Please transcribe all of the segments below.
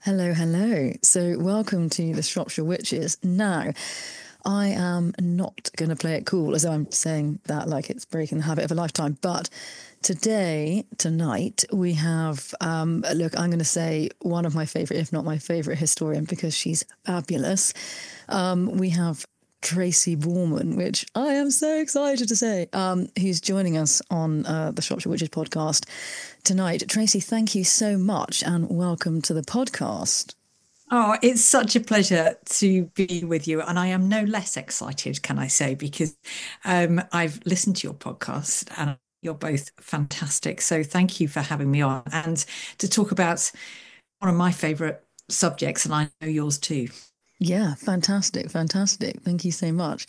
Hello, hello. So, welcome to the Shropshire Witches. Now, I am not going to play it cool as though I'm saying that like it's breaking the habit of a lifetime. But tonight, we have, look, I'm going to say one of my favourite, if not my favourite historian, because she's fabulous. We have Tracy Borman, which I am so excited to say, who's joining us on the Shropshire Witches podcast tonight. Tracy, thank you so much and welcome to the podcast. Oh, it's such a pleasure to be with you. And I am no less excited, can I say, because I've listened to your podcast and you're both fantastic. So thank you for having me on and to talk about one of my favourite subjects, and I know yours too. Yeah, fantastic, fantastic. Thank you so much.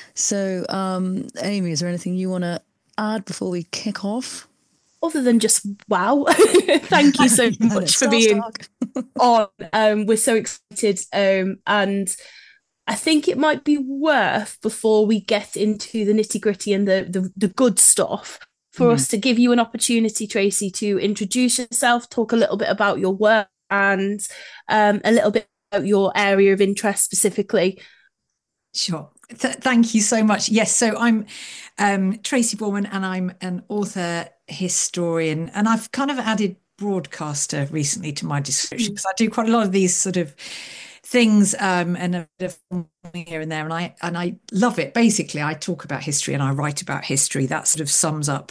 So, Amy, is there anything you want to add before we kick off? Other than just wow, thank you so I know, much for being starstruck. on. We're so excited, and I think it might be worth before we get into the nitty gritty and the good stuff for Mm. us to give you an opportunity, Tracy, to introduce yourself, talk a little bit about your work, and a little bit about your area of interest specifically. Sure. Thank you so much. Yes, so I'm Tracy Borman and I'm an author, historian, and I've kind of added broadcaster recently to my description Mm. because I do quite a lot of these sort of things and a bit of here and there, and I love it. Basically, I talk about history and I write about history. That sort of sums up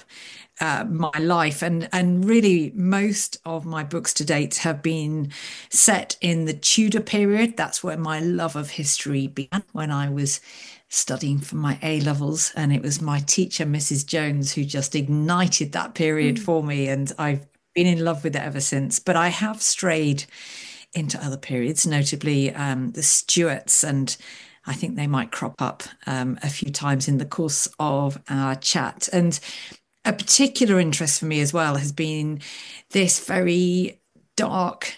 my life, and really most of my books to date have been set in the Tudor period. That's where my love of history began, when I was studying for my A levels, and it was my teacher, Mrs. Jones, who just ignited that period Mm. for me, and I've been in love with it ever since. But I have strayed into other periods, notably the Stuarts, and I think they might crop up a few times in the course of our chat. And a particular interest for me as well has been this very dark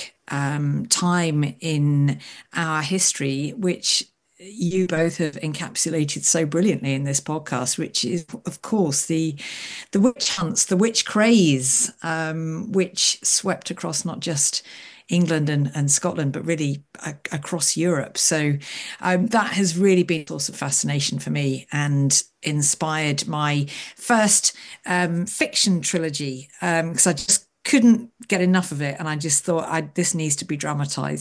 time in our history, which you both have encapsulated so brilliantly in this podcast, which is, of course, the witch hunts, the witch craze, which swept across not just England and Scotland, but really across Europe. So that has really been a source of fascination for me and inspired my first fiction trilogy, because I just couldn't get enough of it, and I just thought this needs to be dramatized.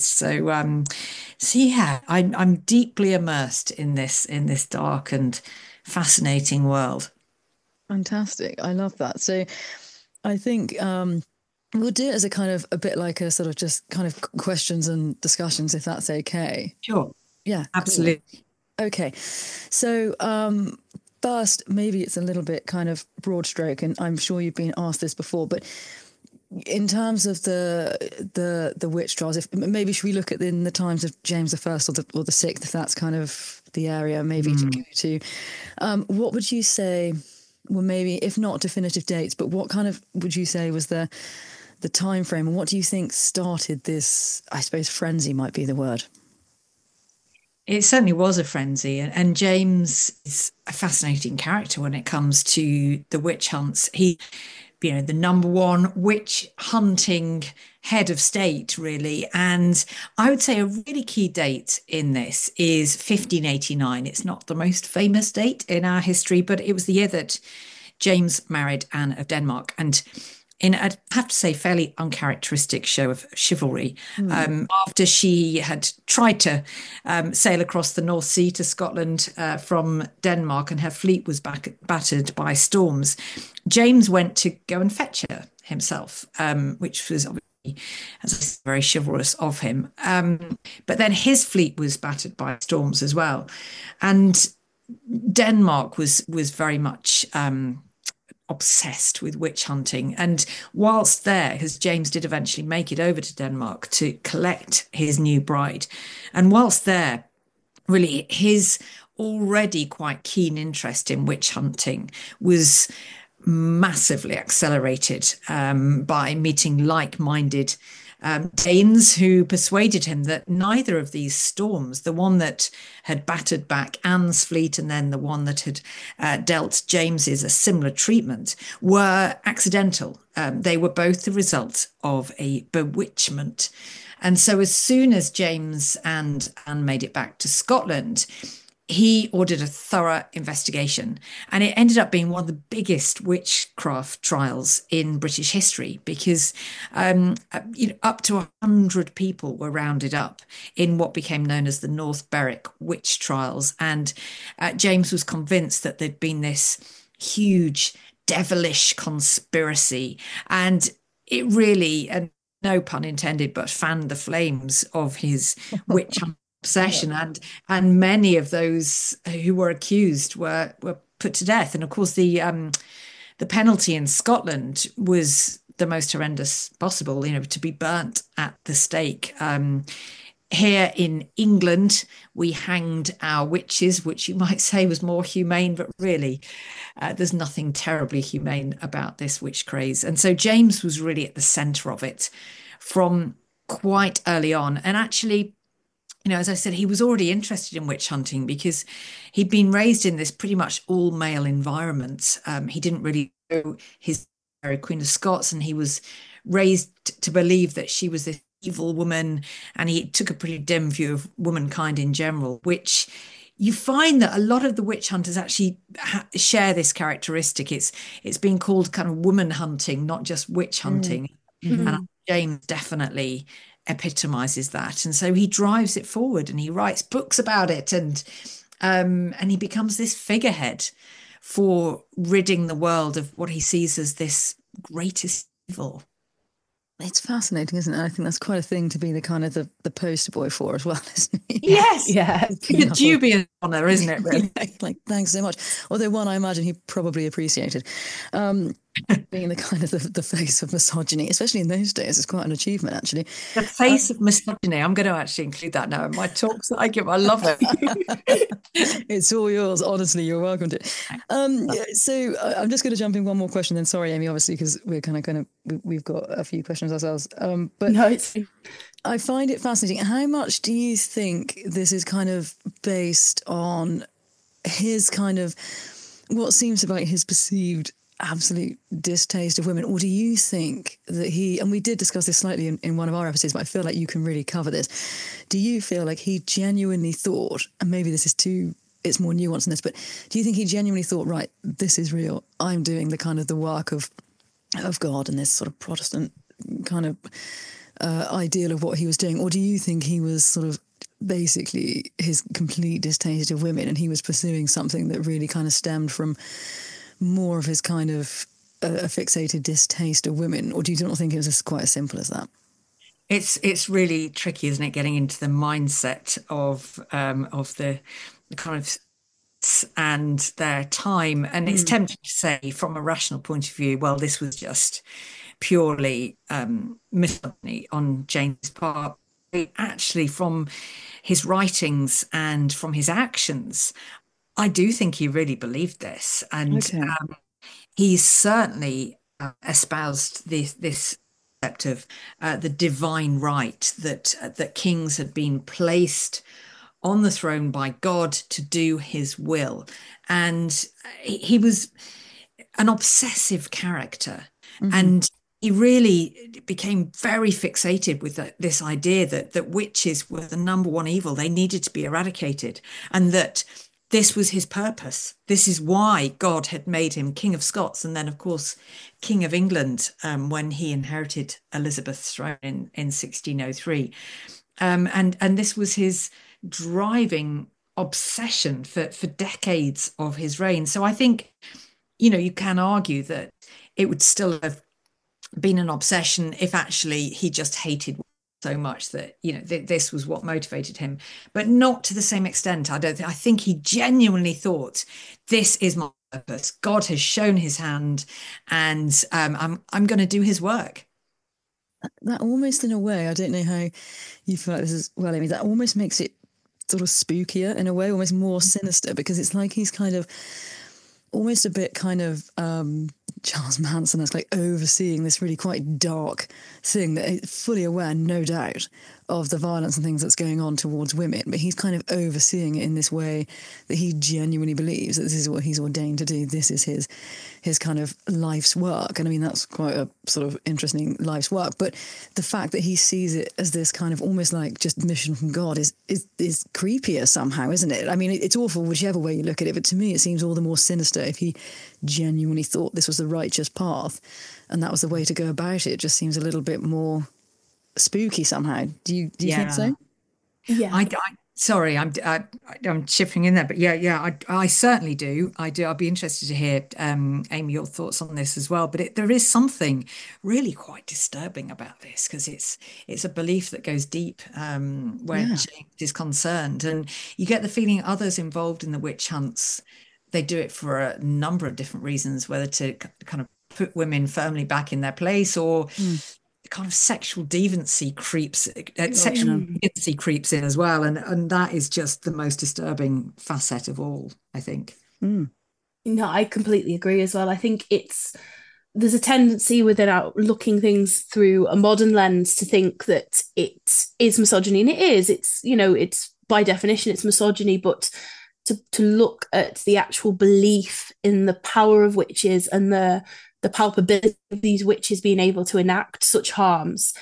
So yeah, I'm deeply immersed in this dark and fascinating world. Fantastic. I love that. So, I think we'll do it as a kind of a bit like a sort of just kind of questions and discussions, if that's okay. Sure, Yeah, cool. absolutely. Okay. So, first, maybe it's a little bit kind of broad stroke, and I'm sure you've been asked this before, but in terms of the witch trials, if maybe should we look at in the times of James the First or the Sixth, if that's kind of the area maybe to go Mm. to. What would you say? Well, maybe if not definitive dates, but what kind of would you say was the time frame, and what do you think started this? I suppose frenzy might be the word. It certainly was a frenzy, and James is a fascinating character when it comes to the witch hunts. The number one witch hunting head of state, really. And I would say a really key date in this is 1589. It's not the most famous date in our history, but it was the year that James married Anne of Denmark. And in, I have to say, fairly uncharacteristic show of chivalry, Hmm. after she had tried to sail across the North Sea to Scotland from Denmark, and her fleet was battered by storms. James went to go and fetch her himself, which was obviously, as I said, very chivalrous of him. But then his fleet was battered by storms as well, and Denmark was very much obsessed with witch hunting. And whilst there, because James did eventually make it over to Denmark to collect his new bride, and whilst there, really his already quite keen interest in witch hunting was massively accelerated by meeting like-minded Danes who persuaded him that neither of these storms, the one that had battered back Anne's fleet and then the one that had dealt James's a similar treatment, were accidental. They were both the result of a bewitchment. And so as soon as James and Anne made it back to Scotland, he ordered a thorough investigation, and it ended up being one of the biggest witchcraft trials in British history because up to 100 people were rounded up in what became known as the North Berwick witch trials. And James was convinced that there'd been this huge devilish conspiracy, and it really, and no pun intended, but fanned the flames of his witch obsession, and many of those who were accused were put to death. And of course, the penalty in Scotland was the most horrendous possible, to be burnt at the stake. Here in England, we hanged our witches, which you might say was more humane, but really, there's nothing terribly humane about this witch craze. And so James was really at the centre of it from quite early on. And actually, as I said, he was already interested in witch hunting because he'd been raised in this pretty much all male environment. He didn't really know his Queen of Scots, and he was raised to believe that she was this evil woman, and he took a pretty dim view of womankind in general, which you find that a lot of the witch hunters actually share this characteristic. It's been called kind of woman hunting, not just witch hunting. Mm-hmm. And James definitely epitomizes that, and so he drives it forward and he writes books about it, and he becomes this figurehead for ridding the world of what he sees as this greatest evil. It's fascinating, isn't it? I think that's quite a thing to be the kind of the poster boy for as well, isn't it? Yes, yeah. It's a dubious honour, isn't it, really? Like, thanks so much. Although one I imagine he probably appreciated. Being the kind of the face of misogyny, especially in those days, is quite an achievement, actually. The face of misogyny. I'm going to actually include that now in my talks that I give. I love it. It's all yours. Honestly, you're welcome to. So I'm just going to jump in one more question. Then, sorry, Amy, obviously, because we're we've got a few questions ourselves. But no, I find it fascinating. How much do you think this is kind of based on his kind of what seems to be like his perceived absolute distaste of women, or do you think that he, and we did discuss this slightly in one of our episodes, but I feel like you can really cover this, do you feel like he genuinely thought, and maybe this is it's more nuanced than this, but do you think he genuinely thought, right, this is real, I'm doing the kind of the work of God and this sort of Protestant kind of ideal of what he was doing, or do you think he was sort of basically his complete distaste of women and he was pursuing something that really kind of stemmed from more of his kind of a fixated distaste of women, or do you not think it was quite as simple as that? It's really tricky, isn't it, getting into the mindset of the kind of and their time, and it's tempting to say from a rational point of view, well, this was just purely misogyny on James' part. Actually, from his writings and from his actions, I do think he really believed this, and he certainly espoused this concept of the divine right, that kings had been placed on the throne by God to do his will, and he was an obsessive character, and he really became very fixated with this idea that witches were the number one evil. They needed to be eradicated, and that this was his purpose. This is why God had made him King of Scots, and then, of course, King of England when he inherited Elizabeth's throne in 1603. And this was his driving obsession for decades of his reign. So I think, you can argue that it would still have been an obsession if actually he just hated so much that this was what motivated him, but not to the same extent. I think he genuinely thought, this is my purpose. God has shown his hand, and I'm going to do his work. That almost, in a way, I don't know how you feel like this as well, Amy, that almost makes it sort of spookier in a way, almost more sinister, because it's like he's kind of almost a bit kind of Charles Manson is like overseeing this really quite dark thing, that he's fully aware, no doubt, of the violence and things that's going on towards women, but he's kind of overseeing it in this way that he genuinely believes that this is what he's ordained to do. This is his kind of life's work. And I mean, that's quite a sort of interesting life's work. But the fact that he sees it as this kind of almost like just mission from God is creepier somehow, isn't it? I mean, it's awful whichever way you look at it. But to me, it seems all the more sinister if he genuinely thought this was the righteous path and that was the way to go about it. It just seems a little bit more spooky somehow. Do you think so? Yeah. Sorry, I'm chipping in there, but I certainly do. I do. I'd be interested to hear, Amy, your thoughts on this as well. But there is something really quite disturbing about this because it's a belief that goes deep where James is concerned, and you get the feeling others involved in the witch hunts, they do it for a number of different reasons, whether to kind of put women firmly back in their place or kind of sexual deviancy creeps in as well, and that is just the most disturbing facet of all, I think. No, I completely agree as well. I think there's a tendency within our looking things through a modern lens to think that it is misogyny, and it is. It's by definition it's misogyny, but to look at the actual belief in the power of witches and the palpability of these witches being able to enact such harms.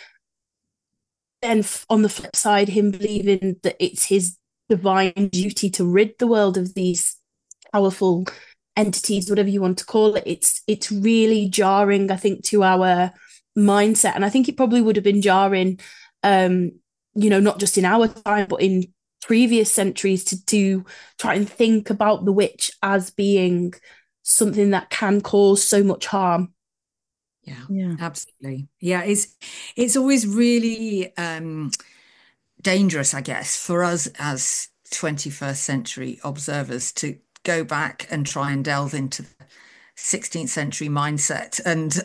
Then on the flip side, him believing that it's his divine duty to rid the world of these powerful entities, whatever you want to call it. It's really jarring, I think, to our mindset. And I think it probably would have been jarring, not just in our time, but in previous centuries to try and think about the witch as being something that can cause so much harm. Yeah, absolutely. Yeah, it's always really dangerous, I guess, for us as 21st century observers to go back and try and delve into the 16th century mindset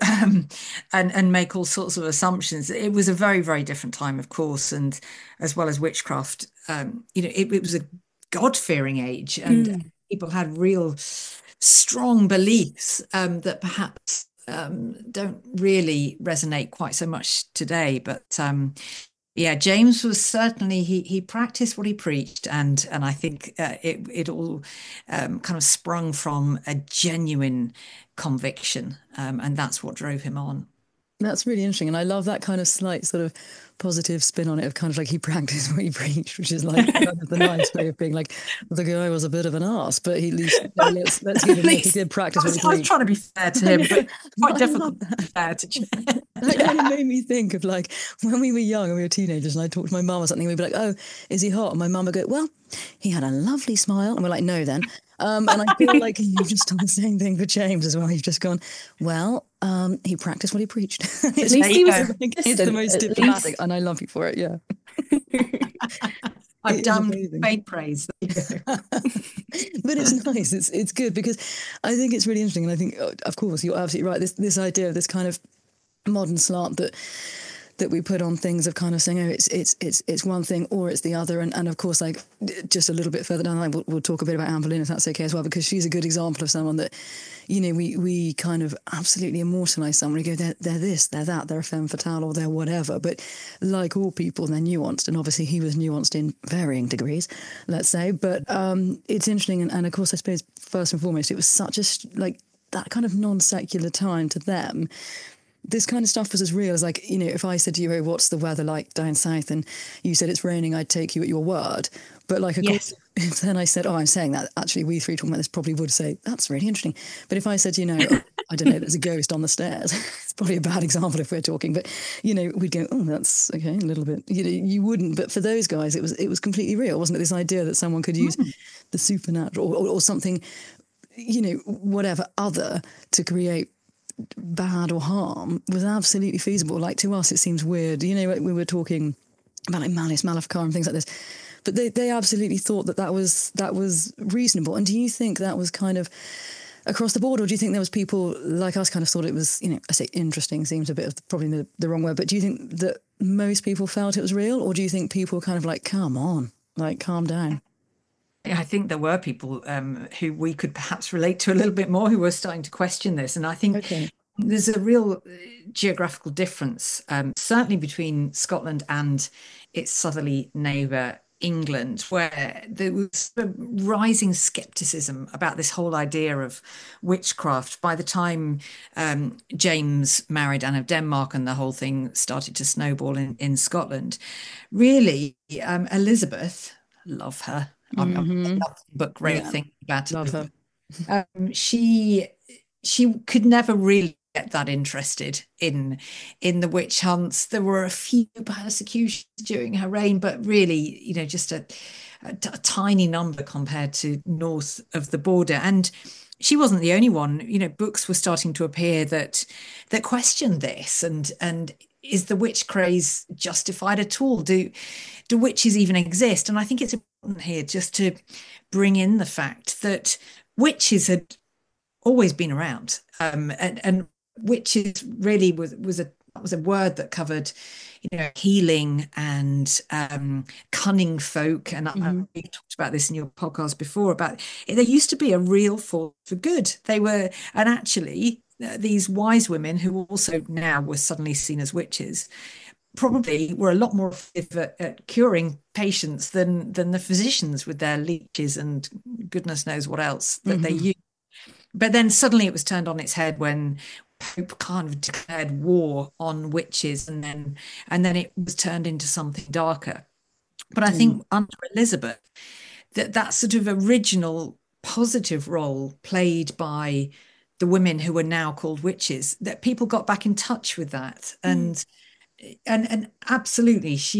and make all sorts of assumptions. It was a very, very different time, of course, and as well as witchcraft, it was a God-fearing age, and people had real strong beliefs that perhaps don't really resonate quite so much today. But James was certainly he practiced what he preached, and I think it all kind of sprung from a genuine conviction, and that's what drove him on. That's really interesting. And I love that kind of slight sort of positive spin on it of kind of like he practiced what he preached, which is like kind of the nice way of being like, the guy was a bit of an arse, but he at least, let's give him like he did practice what he preached. I was trying to be fair to him, but quite difficult to be fair to James. That kind of made me think of like when we were young and we were teenagers and I talked to my mum or something, we'd be like, oh, is he hot? And my mum would go, well, he had a lovely smile. And we're like, no, then. And I feel like you've just done the same thing for James as well. You've just gone, well, he practiced what he preached. It's the most diplomatic, and I love you for it. Yeah. I've done faint praise. But it's nice. It's good because I think it's really interesting, and I think, of course, you're absolutely right. This idea of this kind of modern slant that we put on things of kind of saying, oh, it's one thing or it's the other. And of course, like just a little bit further down the line, we'll talk a bit about Anne Boleyn, if that's okay as well, because she's a good example of someone that, we kind of absolutely immortalise someone. We go, they're this, they're that, they're a femme fatale or they're whatever. But like all people, they're nuanced. And obviously he was nuanced in varying degrees, let's say. But it's interesting. And of course, I suppose, first and foremost, it was such a, like, that kind of non-secular time to them. This kind of stuff was as real as, like, if I said to you, oh, what's the weather like down south? And you said it's raining, I'd take you at your word. But like, of course, if then I said, oh, I'm saying that, actually, we three talking about this probably would say, that's really interesting. But if I said, I don't know, there's a ghost on the stairs, it's probably a bad example if we're talking, but, we'd go, oh, that's okay, a little bit. You wouldn't. But for those guys, it was completely real, wasn't it? This idea that someone could use the supernatural or something, whatever other to create bad or harm was absolutely feasible. Like, to us it seems weird, we were talking about like Malice Maleficar and things like this, but they absolutely thought that was reasonable. And do you think that was kind of across the board, or do you think there was people like us kind of thought it was, I say interesting seems a bit of probably the wrong word, but do you think that most people felt it was real, or do you think people kind of like, come on, like, calm down? I think there were people who we could perhaps relate to a little bit more who were starting to question this. And I think there's a real geographical difference, certainly between Scotland and its southerly neighbour, England, where there was a rising skepticism about this whole idea of witchcraft. By the time James married Anne of Denmark and the whole thing started to snowball in Scotland, really, Elizabeth, love her. I love but great things about love Elizabeth. her. She could never really get that interested in the witch hunts. There were a few persecutions during her reign, but really, just a tiny number compared to north of the border. And she wasn't the only one. Books were starting to appear that questioned this, and is the witch craze justified at all? Do witches even exist? And I think it's important here just to bring in the fact that witches had always been around, and witches really was a word that covered healing and cunning folk. And I talked about this in your podcast before, about there used to be a real force for good. And actually these wise women, who also now were suddenly seen as witches, probably were a lot more effective at curing patients than the physicians with their leeches and goodness knows what else that they used. But then suddenly it was turned on its head when Pope kind of declared war on witches, and then it was turned into something darker. But I think under Elizabeth, that sort of original positive role played by the women who were now called witches, that people got back in touch with that. And absolutely, she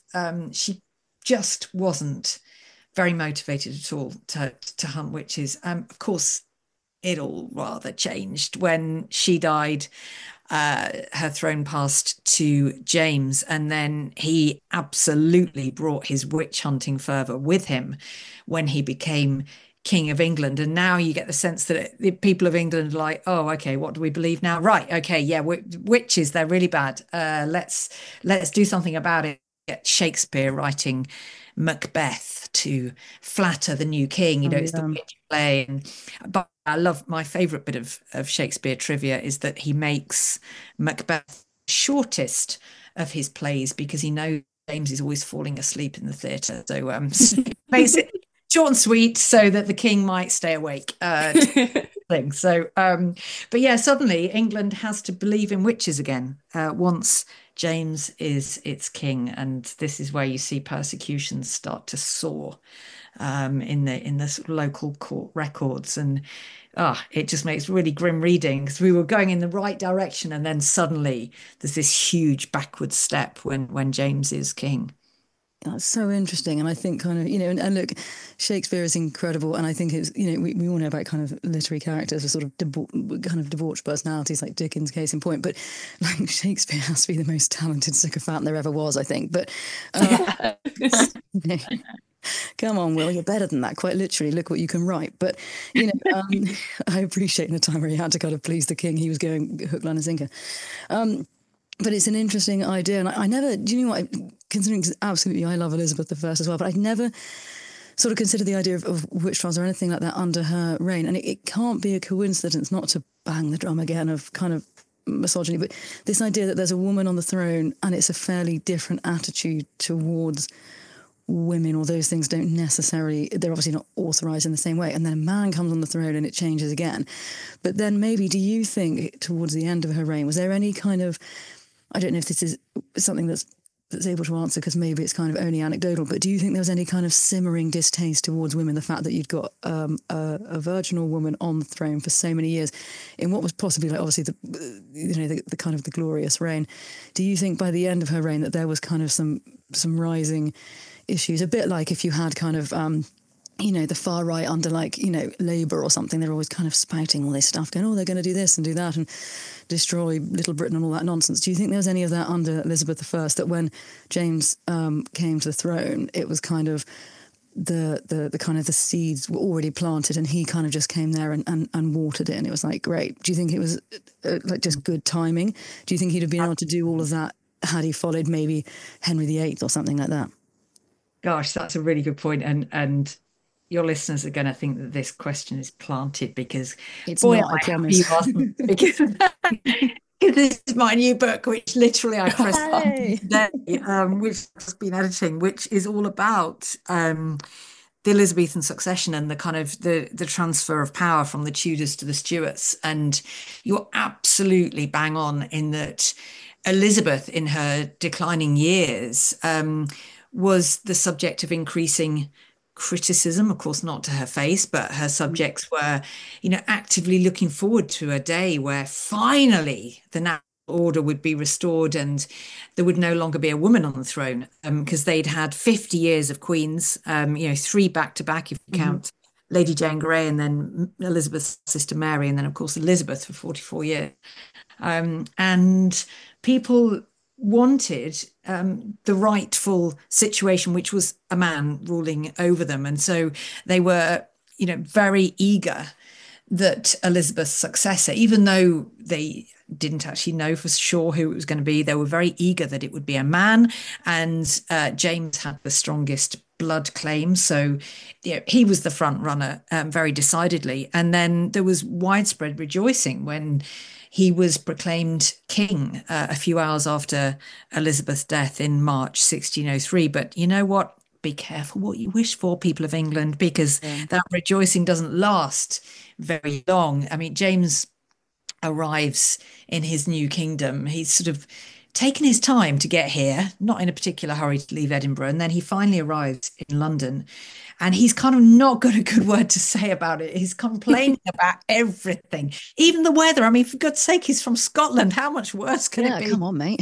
just wasn't very motivated at all to hunt witches. Of course, it all rather changed when she died. Her throne passed to James, and then he absolutely brought his witch hunting fervor with him when he became King of England. And now you get the sense that the people of England are like, oh, okay, what do we believe now? Right, okay, yeah, witches, they're really bad. Let's do something about it. Get Shakespeare writing Macbeth to flatter the new king. It's the witch play. But I love, my favorite bit of Shakespeare trivia is that he makes Macbeth the shortest of his plays because he knows James is always falling asleep in the theatre. So makes it short and sweet so that the king might stay awake. So, but yeah, suddenly England has to believe in witches again once James is its king, and this is where you see persecutions start to soar in the sort of local court records, and it just makes really grim reading, because we were going in the right direction, and then suddenly there's this huge backward step when James is king. That's so interesting. And I think kind of, and look, Shakespeare is incredible. And I think it's, we all know about kind of literary characters with sort of kind of debauched personalities, like Dickens, case in point. But like Shakespeare has to be the most talented sycophant there ever was, I think. But come on, Will, you're better than that. Quite literally, look what you can write. But, I appreciate in a time where he had to kind of please the king, he was going hook, line and sinker. But it's an interesting idea. And I never, do you know what, considering absolutely I love Elizabeth I as well, but I'd never sort of considered the idea of witch trials or anything like that under her reign. And it can't be a coincidence, not to bang the drum again of kind of misogyny, but this idea that there's a woman on the throne and it's a fairly different attitude towards women, or those things don't necessarily, they're obviously not authorised in the same way. And then a man comes on the throne and it changes again. But then maybe, do you think towards the end of her reign, was there any kind of, I don't know if this is something that's able to answer, because maybe it's kind of only anecdotal, but do you think there was any kind of simmering distaste towards women, the fact that you'd got a virginal woman on the throne for so many years in what was possibly, like, obviously the kind of the glorious reign? Do you think by the end of her reign that there was kind of some rising issues, a bit like if you had kind of the far right under, like, Labour or something, they're always kind of spouting all this stuff, going, oh, they're going to do this and do that and destroy Little Britain and all that nonsense. Do you think there was any of that under Elizabeth I, that when James came to the throne, it was kind of the kind of the seeds were already planted and he kind of just came there and watered it, and it was like, great? Do you think it was like just good timing? Do you think he'd have been able to do all of that had he followed maybe Henry VIII or something like that? Gosh, that's a really good point. And your listeners are going to think that this question is planted, because it's boy, not, I promise. because This is my new book, which literally I pressed on Hey. today, which has been editing, which is all about the Elizabethan succession and the kind of the transfer of power from the Tudors to the Stuarts. And you're absolutely bang on in that Elizabeth, in her declining years, was the subject of increasing criticism, of course, not to her face, but her subjects were, actively looking forward to a day where finally the natural order would be restored and there would no longer be a woman on the throne, because they'd had 50 years of queens, 3 back to back, if you count Lady Jane Grey and then Elizabeth's sister Mary, and then, of course, Elizabeth for 44 years. And people wanted the rightful situation, which was a man ruling over them. And so they were, very eager that Elizabeth's successor, even though they didn't actually know for sure who it was going to be, they were very eager that it would be a man. And James had the strongest blood claim. So he was the front runner, very decidedly. And then there was widespread rejoicing when he was proclaimed king a few hours after Elizabeth's death in March 1603. But you know what? Be careful what you wish for, people of England, because that rejoicing doesn't last very long. I mean, James arrives in his new kingdom. He's sort of taken his time to get here, not in a particular hurry to leave Edinburgh. And then he finally arrives in London. And he's kind of not got a good word to say about it. He's complaining about everything, even the weather. I mean, for God's sake, he's from Scotland. How much worse can it be? Come on, mate.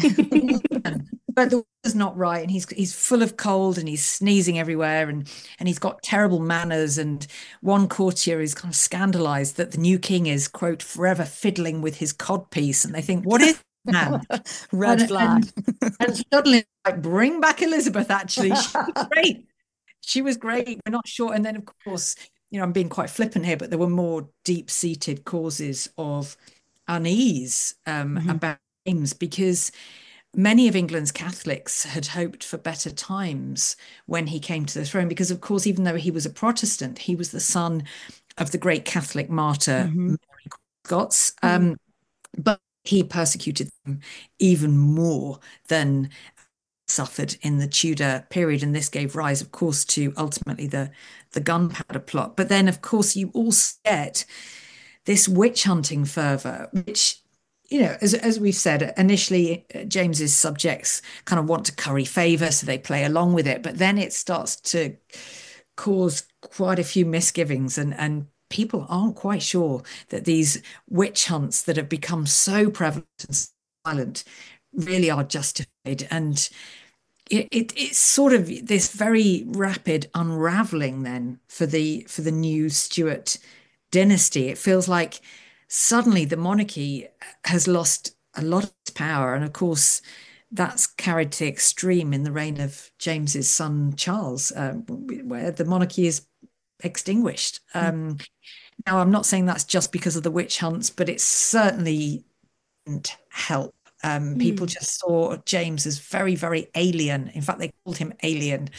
But the weather's not right, and he's full of cold, and he's sneezing everywhere, and he's got terrible manners. And one courtier is kind of scandalized that the new king is, quote, forever fiddling with his codpiece, and they think, what is man? Red flag. And suddenly, like, bring back Elizabeth. Actually, she was great. She was great. We're not sure. And then, of course, I'm being quite flippant here, but there were more deep-seated causes of unease about James, because many of England's Catholics had hoped for better times when he came to the throne, because, of course, even though he was a Protestant, he was the son of the great Catholic martyr, Mary Scots. But he persecuted them even more than suffered in the Tudor period. And this gave rise, of course, to ultimately the Gunpowder Plot. But then, of course, you also get this witch hunting fervor, which, as we've said, initially James's subjects kind of want to curry favor, so they play along with it. But then it starts to cause quite a few misgivings, and people aren't quite sure that these witch hunts that have become so prevalent and silent really are justified. And it's sort of this very rapid unraveling then for the new Stuart dynasty. It feels like suddenly the monarchy has lost a lot of its power, and of course that's carried to the extreme in the reign of James's son Charles, where the monarchy is extinguished. Now, I'm not saying that's just because of the witch hunts, but it certainly didn't help. People just saw James as very, very alien. In fact, they called him alien.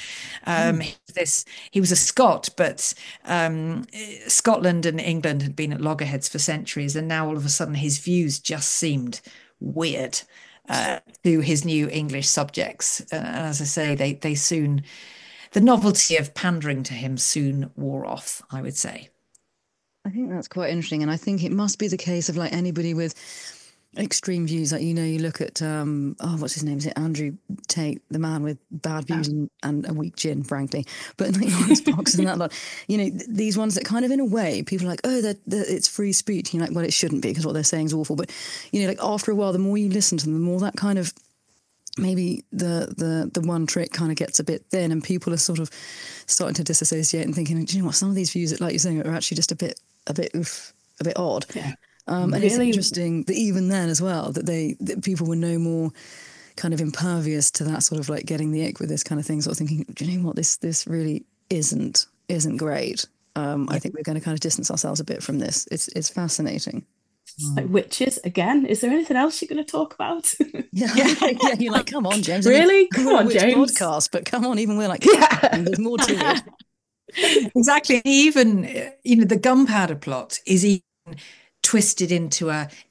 He was a Scot, but Scotland and England had been at loggerheads for centuries, and now all of a sudden his views just seemed weird to his new English subjects. And as I say, they soon, the novelty of pandering to him soon wore off, I would say. I think that's quite interesting, and I think it must be the case of like anybody with extreme views, like you look at what's his name, is it Andrew Tate, the man with bad views and a weak chin, frankly, but like Lawrence Fox and that lot, these ones that kind of, in a way, people are like, oh, it's free speech. You're like, well, it shouldn't be, because what they're saying is awful. But like after a while, the more you listen to them, the more that kind of, maybe the one trick kind of gets a bit thin, and people are sort of starting to disassociate and thinking, do you know what, some of these views that, like you're saying, are actually just a bit odd. Yeah. And it's interesting that even then as well, that people were no more kind of impervious to that sort of like getting the ick with this kind of thing, sort of thinking, do you know what, this really isn't great. I think we're going to kind of distance ourselves a bit from this. It's fascinating. Like witches again. Is there anything else you're going to talk about? Yeah, you're like, come on, James. Really? Come on, James. Podcast, but come on, even we're like, there's more to it. Exactly. Even, the Gunpowder Plot is even twisted into a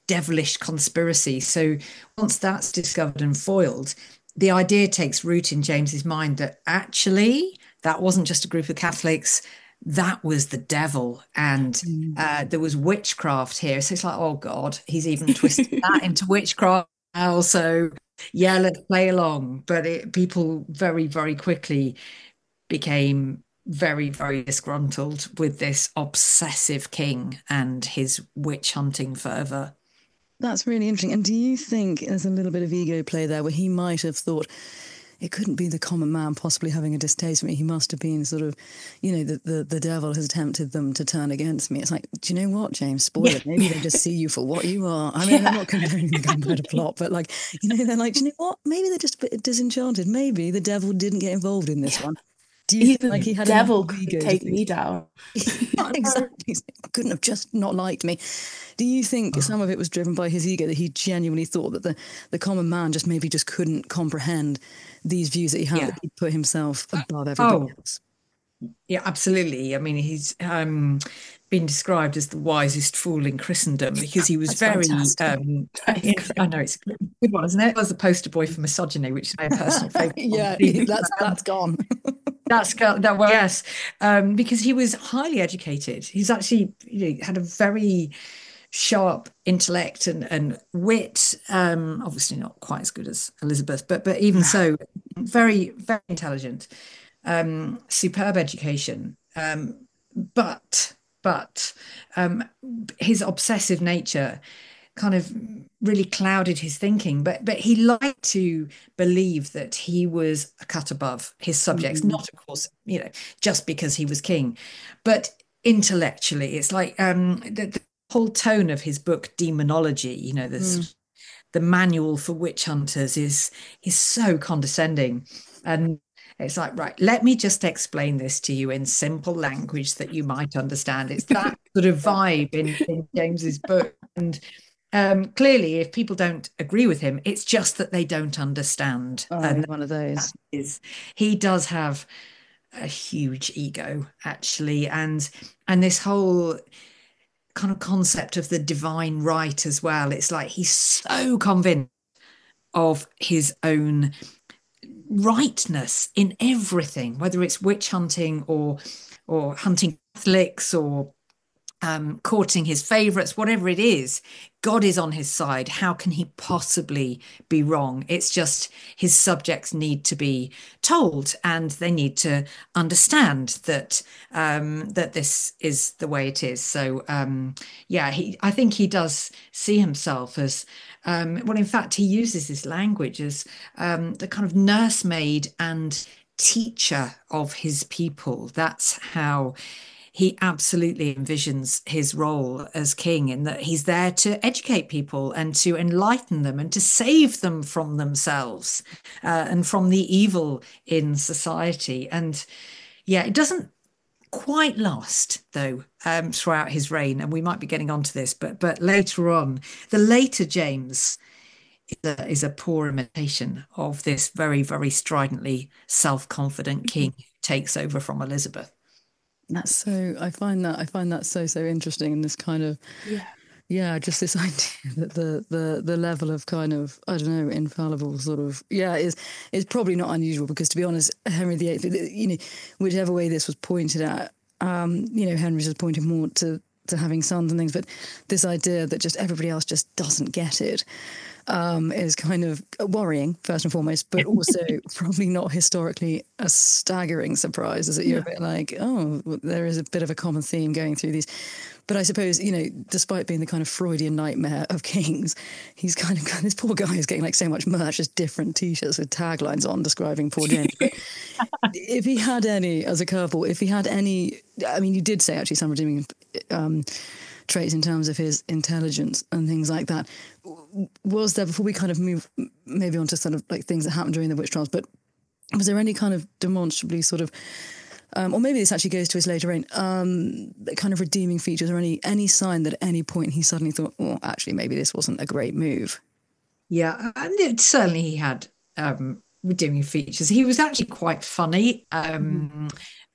devilish conspiracy. So once that's discovered and foiled, the idea takes root in James's mind that actually that wasn't just a group of Catholics, that was the devil, and there was witchcraft here. So it's like, oh God, he's even twisted that into witchcraft now. So yeah, let's play along. But people very, very quickly became very, very disgruntled with this obsessive king and his witch hunting fervor. That's really interesting. And do you think there's a little bit of ego play there where he might have thought it couldn't be the common man possibly having a distaste for me? He must have been sort of, the devil has tempted them to turn against me. It's like, do you know what, James? Spoiler. Maybe they just see you for what you are. I mean, I'm not comparing the gunpowder plot, but like, they're like, do you know what? Maybe they're just a bit disenchanted. Maybe the devil didn't get involved in this one. Do you think like he had devil could take me down? Exactly. Couldn't have just not liked me. Do you think some of it was driven by his ego, that he genuinely thought that the common man just maybe just couldn't comprehend these views that he had, that he put himself above everybody else? Yeah, absolutely. I mean, he's been described as the wisest fool in Christendom because he was very I know it's a good one, isn't it? It was the poster boy for misogyny, which is my personal favorite. Yeah, that's gone. That's that way, yes, because he was highly educated. He's actually had a very sharp intellect and wit. Obviously not quite as good as Elizabeth, but even so, very, very intelligent. Superb education, but his obsessive nature kind of really clouded his thinking. But he liked to believe that he was a cut above his subjects, not of course, just because he was king, but intellectually. It's like the whole tone of his book, Demonology, the manual for witch hunters is so condescending. And it's like, right, let me just explain this to you in simple language that you might understand. It's that sort of vibe in James's book. And clearly, if people don't agree with him, it's just that they don't understand. And one of those he does have a huge ego, actually, and this whole kind of concept of the divine right as well. It's like he's so convinced of his own rightness in everything, whether it's witch hunting or hunting Catholics or courting his favorites, whatever it is. God is on his side. How can he possibly be wrong? It's just his subjects need to be told, and they need to understand that that this is the way it is. So I think he does see himself as well. In fact, he uses this language as the kind of nursemaid and teacher of his people. That's how he absolutely envisions his role as king, in that he's there to educate people and to enlighten them and to save them from themselves and from the evil in society. And yeah, it doesn't quite last though throughout his reign, and we might be getting onto this, but later on, the later James is a poor imitation of this very, very stridently self-confident king who takes over from Elizabeth. That's so, I find that so interesting, and this kind of just this idea that the level of kind of, I don't know, infallible sort of is probably not unusual, because to be honest, Henry VIII, whichever way this was pointed at, Henry's just pointed more to having sons and things, but this idea that just everybody else just doesn't get it is kind of worrying, first and foremost, but also probably not historically a staggering surprise, is that you're a bit like, oh, there is a bit of a common theme going through these. But I suppose, despite being the kind of Freudian nightmare of kings, he's kind of, this poor guy is getting like so much merch, just different T-shirts with taglines on describing poor James. But if he had any, as a curveball, I mean, you did say actually some redeeming traits in terms of his intelligence and things like that. Was there, before we kind of move maybe on to sort of like things that happened during the witch trials, but was there any kind of demonstrably sort of, or maybe this actually goes to his later reign, kind of redeeming features, or any sign that at any point he suddenly thought, well, actually, maybe this wasn't a great move? Yeah, and certainly he had redeeming features. He was actually quite funny.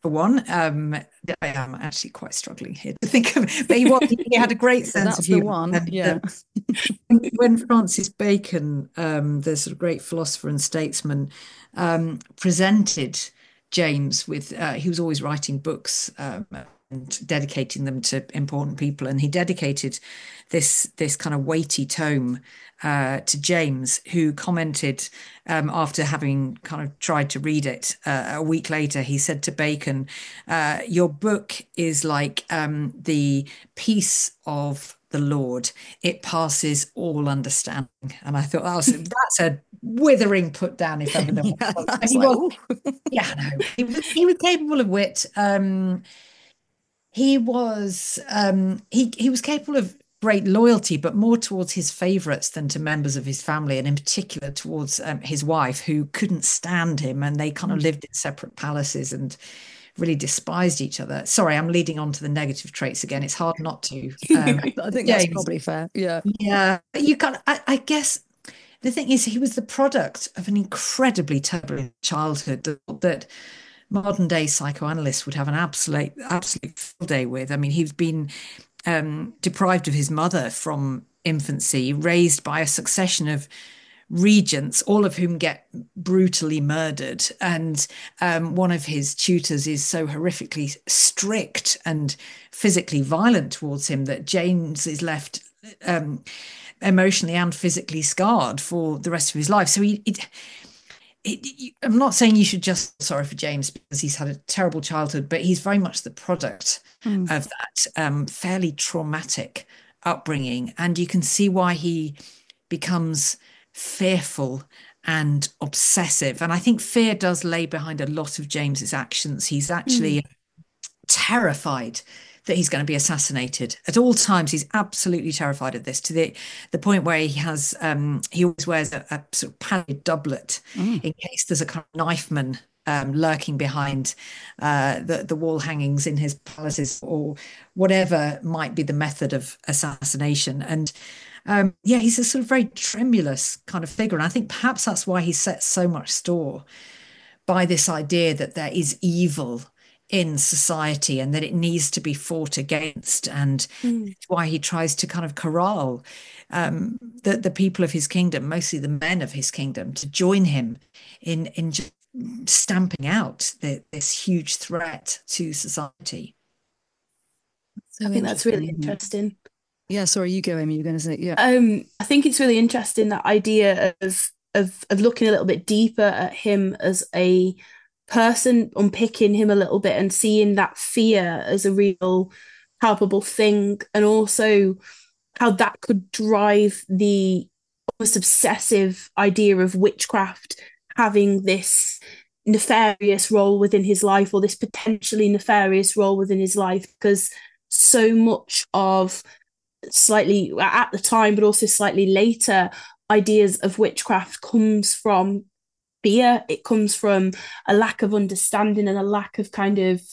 for one. I am actually quite struggling here to think of, but he had a great sense That's of the humor. one. And, Yeah. when Francis Bacon, the sort of great philosopher and statesman, presented James with, he was always writing books and dedicating them to important people, and he dedicated this kind of weighty tome to James, who commented after having kind of tried to read it a week later. He said to Bacon, "Your book is like the peace of the Lord. It passes all understanding." And I thought that's a withering put down if ever there was. Yeah, And that's like, yeah, no, he was capable of wit. He was capable of great loyalty, but more towards his favourites than to members of his family, and in particular towards his wife, who couldn't stand him, and they kind of lived in separate palaces and really despised each other. Sorry, I'm leading on to the negative traits again. It's hard not to. I think that's James, probably fair. Yeah. yeah, but you can. I guess the thing is, he was the product of an incredibly turbulent childhood that modern day psychoanalysts would have an absolute field day with. I mean, he's been deprived of his mother from infancy, raised by a succession of regents, all of whom get brutally murdered. And one of his tutors is so horrifically strict and physically violent towards him that James is left emotionally and physically scarred for the rest of his life. So I'm not saying you should just feel sorry for James because he's had a terrible childhood, but he's very much the product of that fairly traumatic upbringing. And you can see why he becomes fearful and obsessive. And I think fear does lay behind a lot of James's actions. He's actually terrified that he's going to be assassinated at all times. He's absolutely terrified of this, to the point where he always wears a sort of padded doublet in case there's a kind of knifeman lurking behind the wall hangings in his palaces, or whatever might be the method of assassination. And yeah, he's a sort of very tremulous kind of figure, and I think perhaps that's why he sets so much store by this idea that there is evil in society and that it needs to be fought against, and why he tries to kind of corral the people of his kingdom, mostly the men of his kingdom, to join him in just stamping out this huge threat to society. So I think that's really interesting. Yeah, sorry, you go, Amy. You're going to say, yeah. I think it's really interesting, that idea of looking a little bit deeper at him as a person, unpicking him a little bit and seeing that fear as a real palpable thing, and also how that could drive the almost obsessive idea of witchcraft having this nefarious role within his life, or this potentially nefarious role within his life, because so much of, slightly at the time but also slightly later, ideas of witchcraft comes from fear. It comes from a lack of understanding and a lack of kind of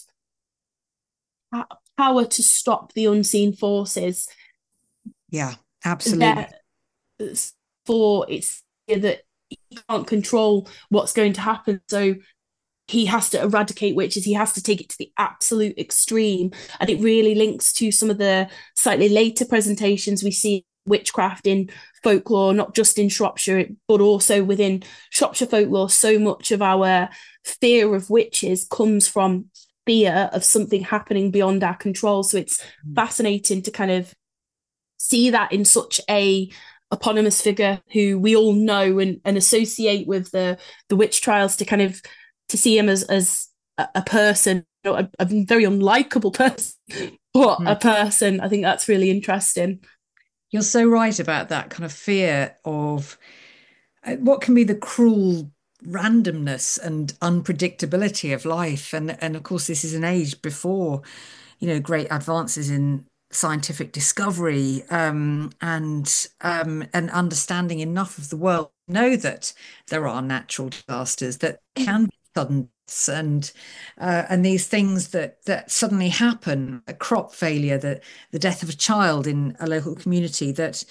power to stop the unseen forces. Yeah, absolutely. For it's that he can't control what's going to happen, so he has to eradicate witches. He has to take it to the absolute extreme, and it really links to some of the slightly later presentations we see witchcraft in folklore, not just in Shropshire, but also within Shropshire folklore. So much of our fear of witches comes from fear of something happening beyond our control. So it's fascinating to kind of see that in such a eponymous figure who we all know and associate with the witch trials, to kind of to see him as a person, a very unlikable person, but a person. I think that's really interesting. You're so right about that kind of fear of what can be the cruel randomness and unpredictability of life. And of course, this is an age before, great advances in scientific discovery and understanding enough of the world to know that there are natural disasters that can be sudden, and these things that suddenly happen, a crop failure, the death of a child in a local community, that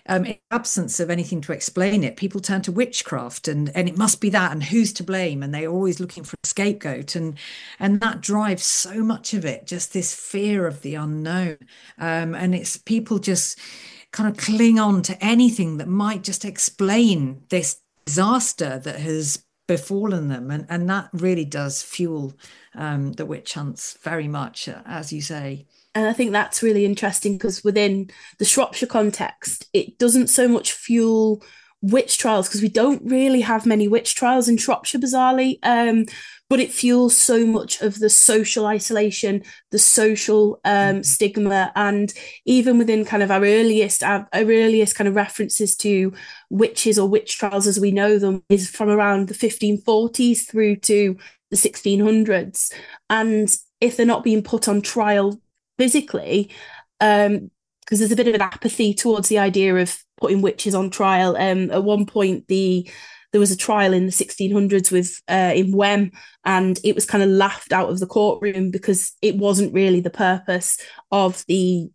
in absence of anything to explain it, people turn to witchcraft, and it must be that, and who's to blame, and they're always looking for a scapegoat, and that drives so much of it, just this fear of the unknown, and it's people just kind of cling on to anything that might just explain this disaster that has befallen them, and that really does fuel the witch hunts very much, as you say. And I think that's really interesting because within the Shropshire context, it doesn't so much fuel witch trials because we don't really have many witch trials in Shropshire, bizarrely. But it fuels so much of the social isolation, the social stigma, and even within kind of our earliest kind of references to witches or witch trials as we know them is from around the 1540s through to the 1600s. And if they're not being put on trial physically, because there's a bit of an apathy towards the idea of putting witches on trial. At one point, there was a trial in the 1600s with in Wem, and it was kind of laughed out of the courtroom because it wasn't really the purpose of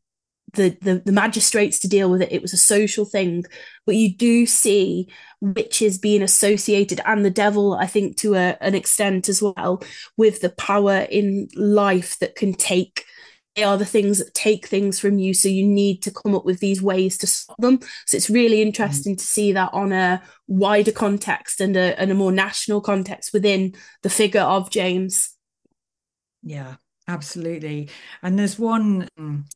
the magistrates to deal with it. It was a social thing. But you do see witches being associated, and the devil, I think, to an extent as well, with the power in life that can take. They are the things that take things from you, so you need to come up with these ways to stop them. So it's really interesting to see that on a wider context and a more national context within the figure of James. Yeah, absolutely. And there's one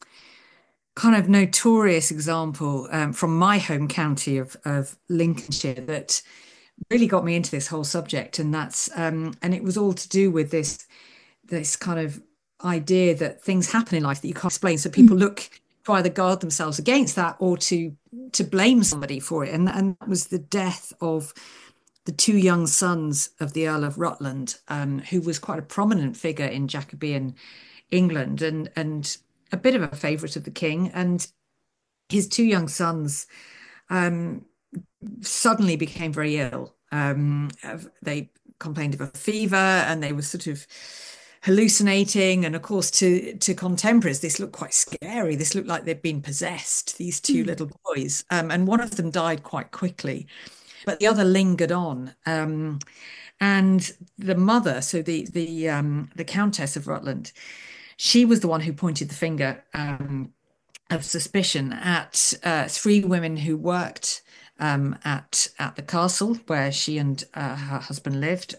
kind of notorious example from my home county of Lincolnshire that really got me into this whole subject, and that's and it was all to do with this kind of idea that things happen in life that you can't explain. So people look to either guard themselves against that or to blame somebody for it. And that was the death of the two young sons of the Earl of Rutland, who was quite a prominent figure in Jacobean England and a bit of a favourite of the king. And his two young sons suddenly became very ill. They complained of a fever, and they were sort of hallucinating, and of course to contemporaries this looked quite scary. This looked like they'd been possessed, these two little boys, and one of them died quite quickly, but the other lingered on, and the mother, so the Countess of Rutland, she was the one who pointed the finger of suspicion at three women who worked at the castle where she and her husband lived,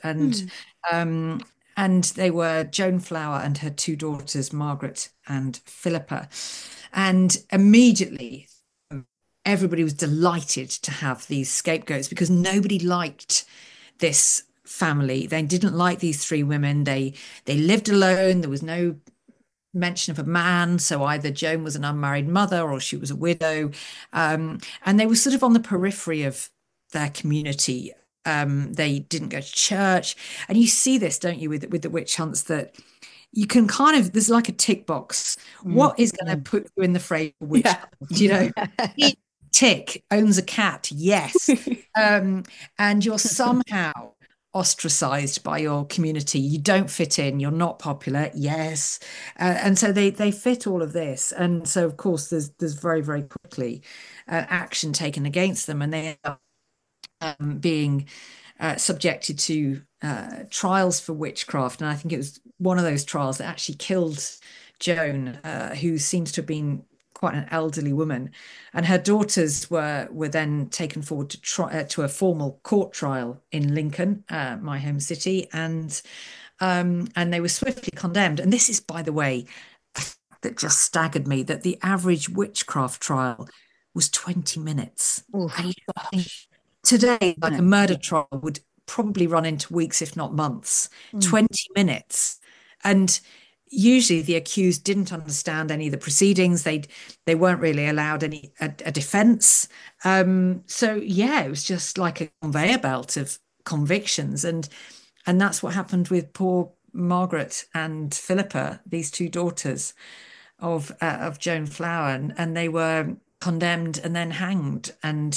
and they were Joan Flower and her two daughters, Margaret and Philippa. And immediately, everybody was delighted to have these scapegoats because nobody liked this family. They didn't like these three women. They lived alone. There was no mention of a man. So either Joan was an unmarried mother or she was a widow. And they were sort of on the periphery of their community. They didn't go to church, and you see this, don't you, with the witch hunts, that you can kind of, there's like a tick box. What is going to put you in the frame of witch hunt? You know, tick owns a cat, yes, and you're somehow ostracized by your community. You don't fit in. You're not popular, yes, and so they fit all of this, and so of course there's very, very quickly action taken against them, and they end up being subjected to trials for witchcraft. And I think it was one of those trials that actually killed Joan, who seems to have been quite an elderly woman, and her daughters were then taken forward to a formal court trial in Lincoln, my home city, and they were swiftly condemned. And this is, by the way, that just staggered me, that the average witchcraft trial was 20 minutes. And today, like a murder trial would probably run into weeks, if not months. 20 minutes. And usually the accused didn't understand any of the proceedings. They weren't really allowed a defense. So yeah, it was just like a conveyor belt of convictions. And that's what happened with poor Margaret and Philippa, these two daughters of Joan Flower, and they were condemned and then hanged. And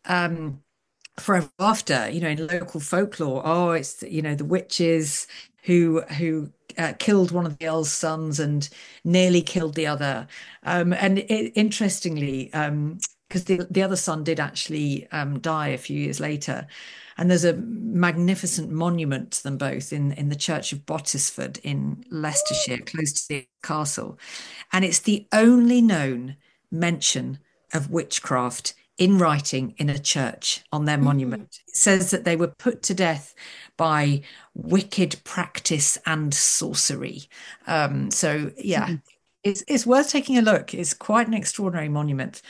forever after, in local folklore, it's the witches who killed one of the earl's sons and nearly killed the other. And interestingly, because the other son did actually die a few years later. And there's a magnificent monument to them both in the church of Bottisford in Leicestershire, close to the castle. And it's the only known mention of witchcraft in writing in a church on their monument. It says that they were put to death by wicked practice and sorcery. So yeah, it's worth taking a look. It's quite an extraordinary monument.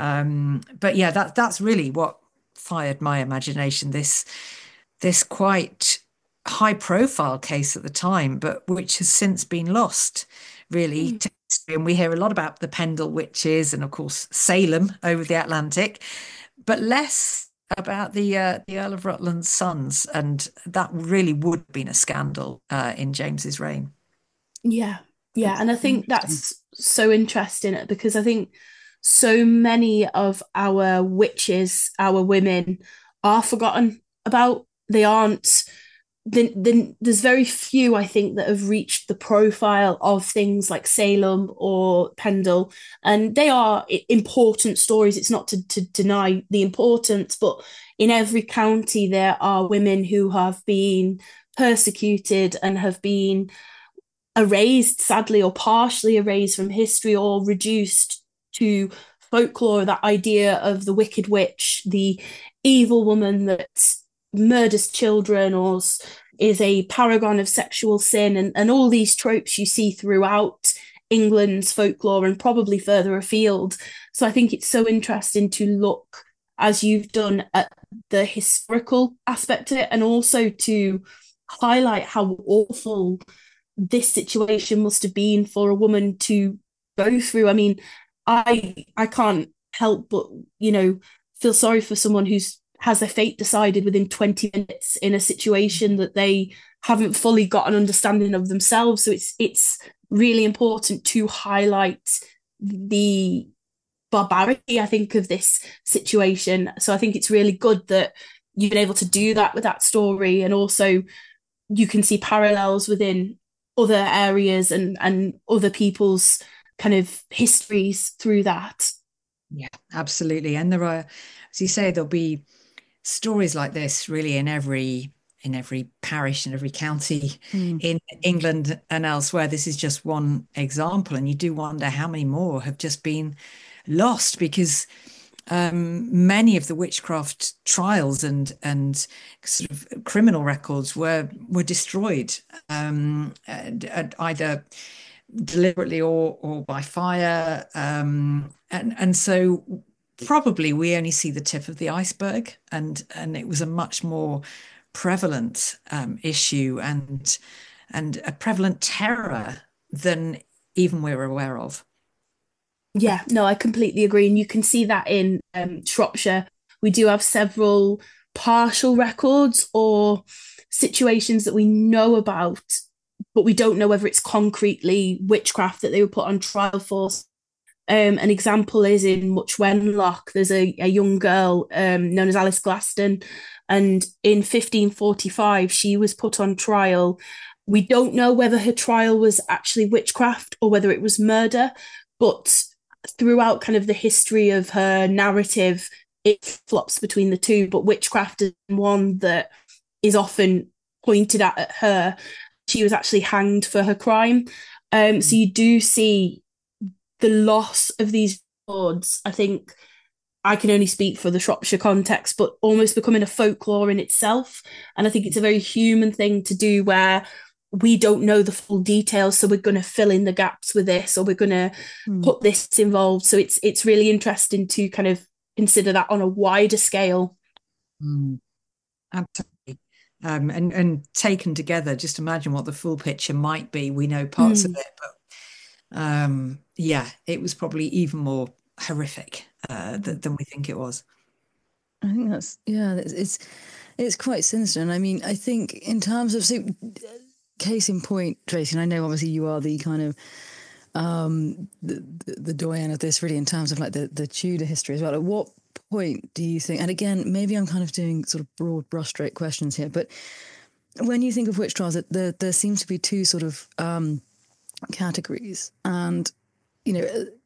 But yeah, that's really what fired my imagination. This quite high profile case at the time, but which has since been lost really to history. And we hear a lot about the Pendle witches and of course Salem over the Atlantic, but less about the Earl of Rutland's sons. And that really would have been a scandal in James's reign. Yeah. And I think that's so interesting because I think so many of our witches, our women, are forgotten about. They aren't. There's very few, I think, that have reached the profile of things like Salem or Pendle, and they are important stories. It's not to deny the importance, but in every county there are women who have been persecuted and have been erased, sadly, or partially erased from history, or reduced to folklore. That idea of the wicked witch, the evil woman that murders children or is a paragon of sexual sin, and all these tropes you see throughout England's folklore and probably further afield. So I think it's so interesting to look, as you've done, at the historical aspect of it, and also to highlight how awful this situation must have been for a woman to go through. I mean, I can't help but, feel sorry for someone who's has their fate decided within 20 minutes in a situation that they haven't fully got an understanding of themselves. So it's really important to highlight the barbarity, I think, of this situation. So I think it's really good that you've been able to do that with that story, and also you can see parallels within other areas and other people's kind of histories through that. Yeah, absolutely. And there are, as you say, there'll be stories like this really in every parish and every county in England and elsewhere. This is just one example, and you do wonder how many more have just been lost, because many of the witchcraft trials and sort of criminal records were destroyed, either deliberately or by fire, and so probably we only see the tip of the iceberg, and it was a much more prevalent issue and a prevalent terror than even we're aware of. Yeah, no, I completely agree. And you can see that in Shropshire. We do have several partial records or situations that we know about, but we don't know whether it's concretely witchcraft that they were put on trial for. An example is in Much Wenlock. There's a young girl known as Alice Glaston, and in 1545 she was put on trial. We don't know whether her trial was actually witchcraft or whether it was murder, but throughout kind of the history of her narrative, it flops between the two. But witchcraft is one that is often pointed at her. She was actually hanged for her crime. So you do see the loss of these records. I think I can only speak for the Shropshire context, but almost becoming a folklore in itself. And I think it's a very human thing to do, where we don't know the full details, so we're going to fill in the gaps with this, or we're going to put this involved. So it's really interesting to kind of consider that on a wider scale. Absolutely. And taken together, just imagine what the full picture might be. We know parts of it, but yeah, it was probably even more horrific than we think it was. I think it's quite sinister. And I mean, I think in terms of, so case in point, Tracy, and I know obviously you are the kind of the doyen of this, really, in terms of like the Tudor history as well. At what point do you think, and again, maybe I'm kind of doing sort of broad brushstroke questions here, but when you think of witch trials, there seems to be two sort of categories. And,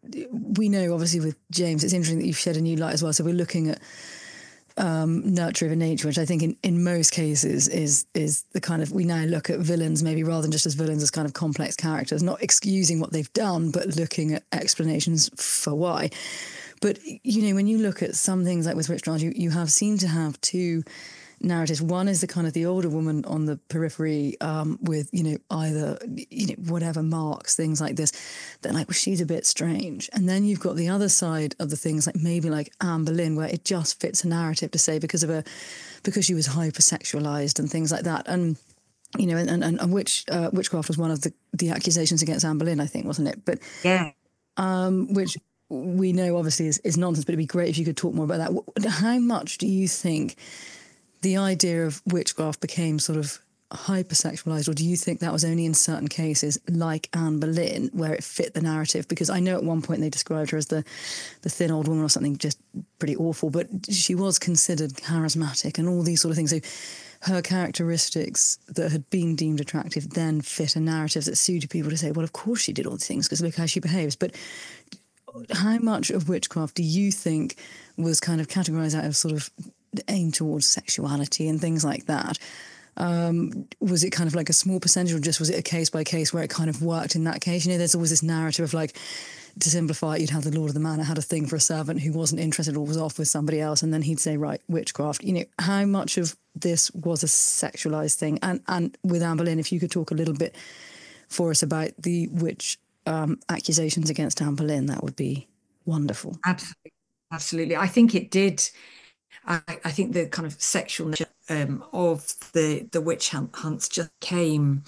we know obviously with James, it's interesting that you've shed a new light as well. So we're looking at nurture over nature, which I think in most cases is the kind of, we now look at villains maybe rather than just as villains as kind of complex characters, not excusing what they've done, but looking at explanations for why. But, when you look at some things like with Witchcraft, you have seemed to have two narratives. One is the kind of the older woman on the periphery with, either, whatever marks, things like this. They're like, well, she's a bit strange. And then you've got the other side of the things like maybe like Anne Boleyn, where it just fits a narrative to say because she was hypersexualized and things like that. And, and witchcraft was one of the accusations against Anne Boleyn, I think, wasn't it? But yeah, which we know obviously is nonsense, but it'd be great if you could talk more about that. How much do you think the idea of witchcraft became sort of hypersexualized, or do you think that was only in certain cases like Anne Boleyn where it fit the narrative? Because I know at one point they described her as the thin old woman or something just pretty awful, but she was considered charismatic and all these sort of things. So her characteristics that had been deemed attractive then fit a narrative that suited people to say, well, of course she did all these things because look how she behaves. But how much of witchcraft do you think was kind of categorized out of sort of aim towards sexuality and things like that? Was it kind of like a small percentage, or just was it a case by case where it kind of worked in that case? There's always this narrative of like, to simplify it, you'd have the Lord of the Manor had a thing for a servant who wasn't interested or was off with somebody else, and then he'd say, right, witchcraft. How much of this was a sexualized thing? And with Anne Boleyn, if you could talk a little bit for us about the witch accusations against Anne Boleyn, that would be wonderful. Absolutely. I think it did. I think the kind of sexual nature of the witch hunts just came.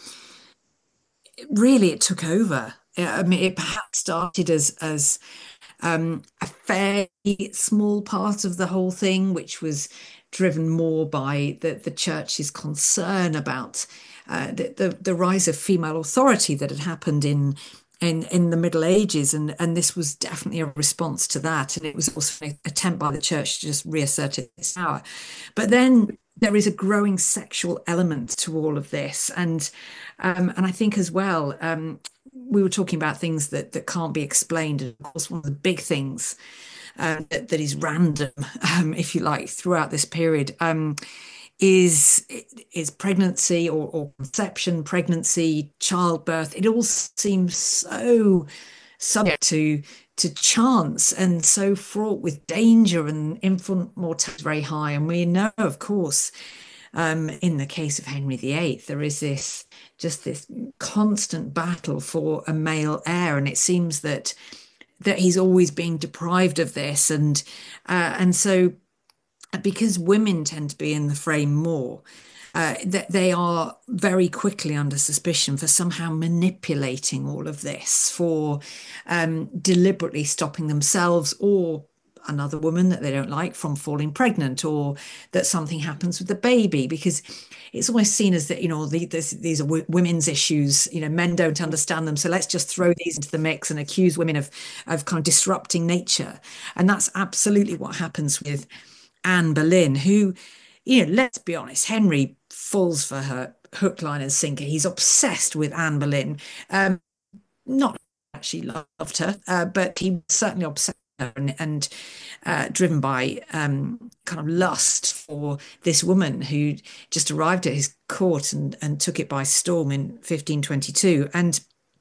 Really, it took over. I mean, it perhaps started as a fairly small part of the whole thing, which was driven more by the church's concern about the rise of female authority that had happened in the Middle Ages, and this was definitely a response to that, and it was also an attempt by the church to just reassert its power. But then there is a growing sexual element to all of this, and I think as well, we were talking about things that can't be explained, and of course one of the big things that is random, if you like, throughout this period is pregnancy or conception, pregnancy, childbirth. It all seems so subject to chance and so fraught with danger, and infant mortality very high. And we know, of course, in the case of Henry VIII, there is this constant battle for a male heir, and it seems that he's always being deprived of this, and so because women tend to be in the frame more, that they are very quickly under suspicion for somehow manipulating all of this, for deliberately stopping themselves or another woman that they don't like from falling pregnant, or that something happens with the baby, because it's almost seen as that, these are women's issues, men don't understand them, so let's just throw these into the mix and accuse women of kind of disrupting nature. And that's absolutely what happens with Anne Boleyn, who, let's be honest, Henry falls for her hook, line and sinker. He's obsessed with Anne Boleyn. Not actually loved her, but he was certainly obsessed with her and driven by kind of lust for this woman who just arrived at his court and took it by storm in 1522. And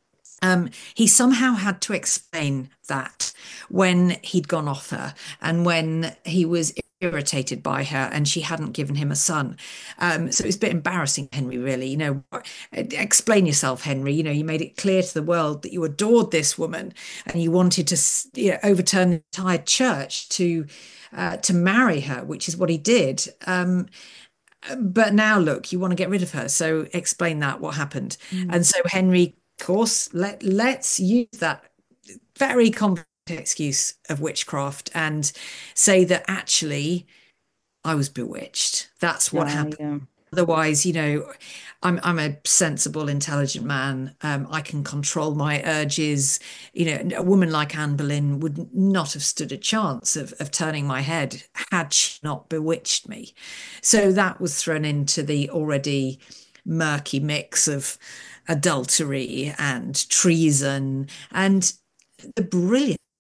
he somehow had to explain that when he'd gone off her and when he was irritated by her and she hadn't given him a son. So it was a bit embarrassing, Henry, really. Explain yourself, Henry. You made it clear to the world that you adored this woman and you wanted to overturn the entire church to marry her, which is what he did. But now, look, you want to get rid of her. So explain that, what happened. And so Henry, of course, let's use that very complex excuse of witchcraft and say that actually I was bewitched. That's what happened. Yeah. Otherwise, I'm a sensible, intelligent man. I can control my urges. A woman like Anne Boleyn would not have stood a chance of turning my head had she not bewitched me. So that was thrown into the already murky mix of adultery and treason. And the brilliant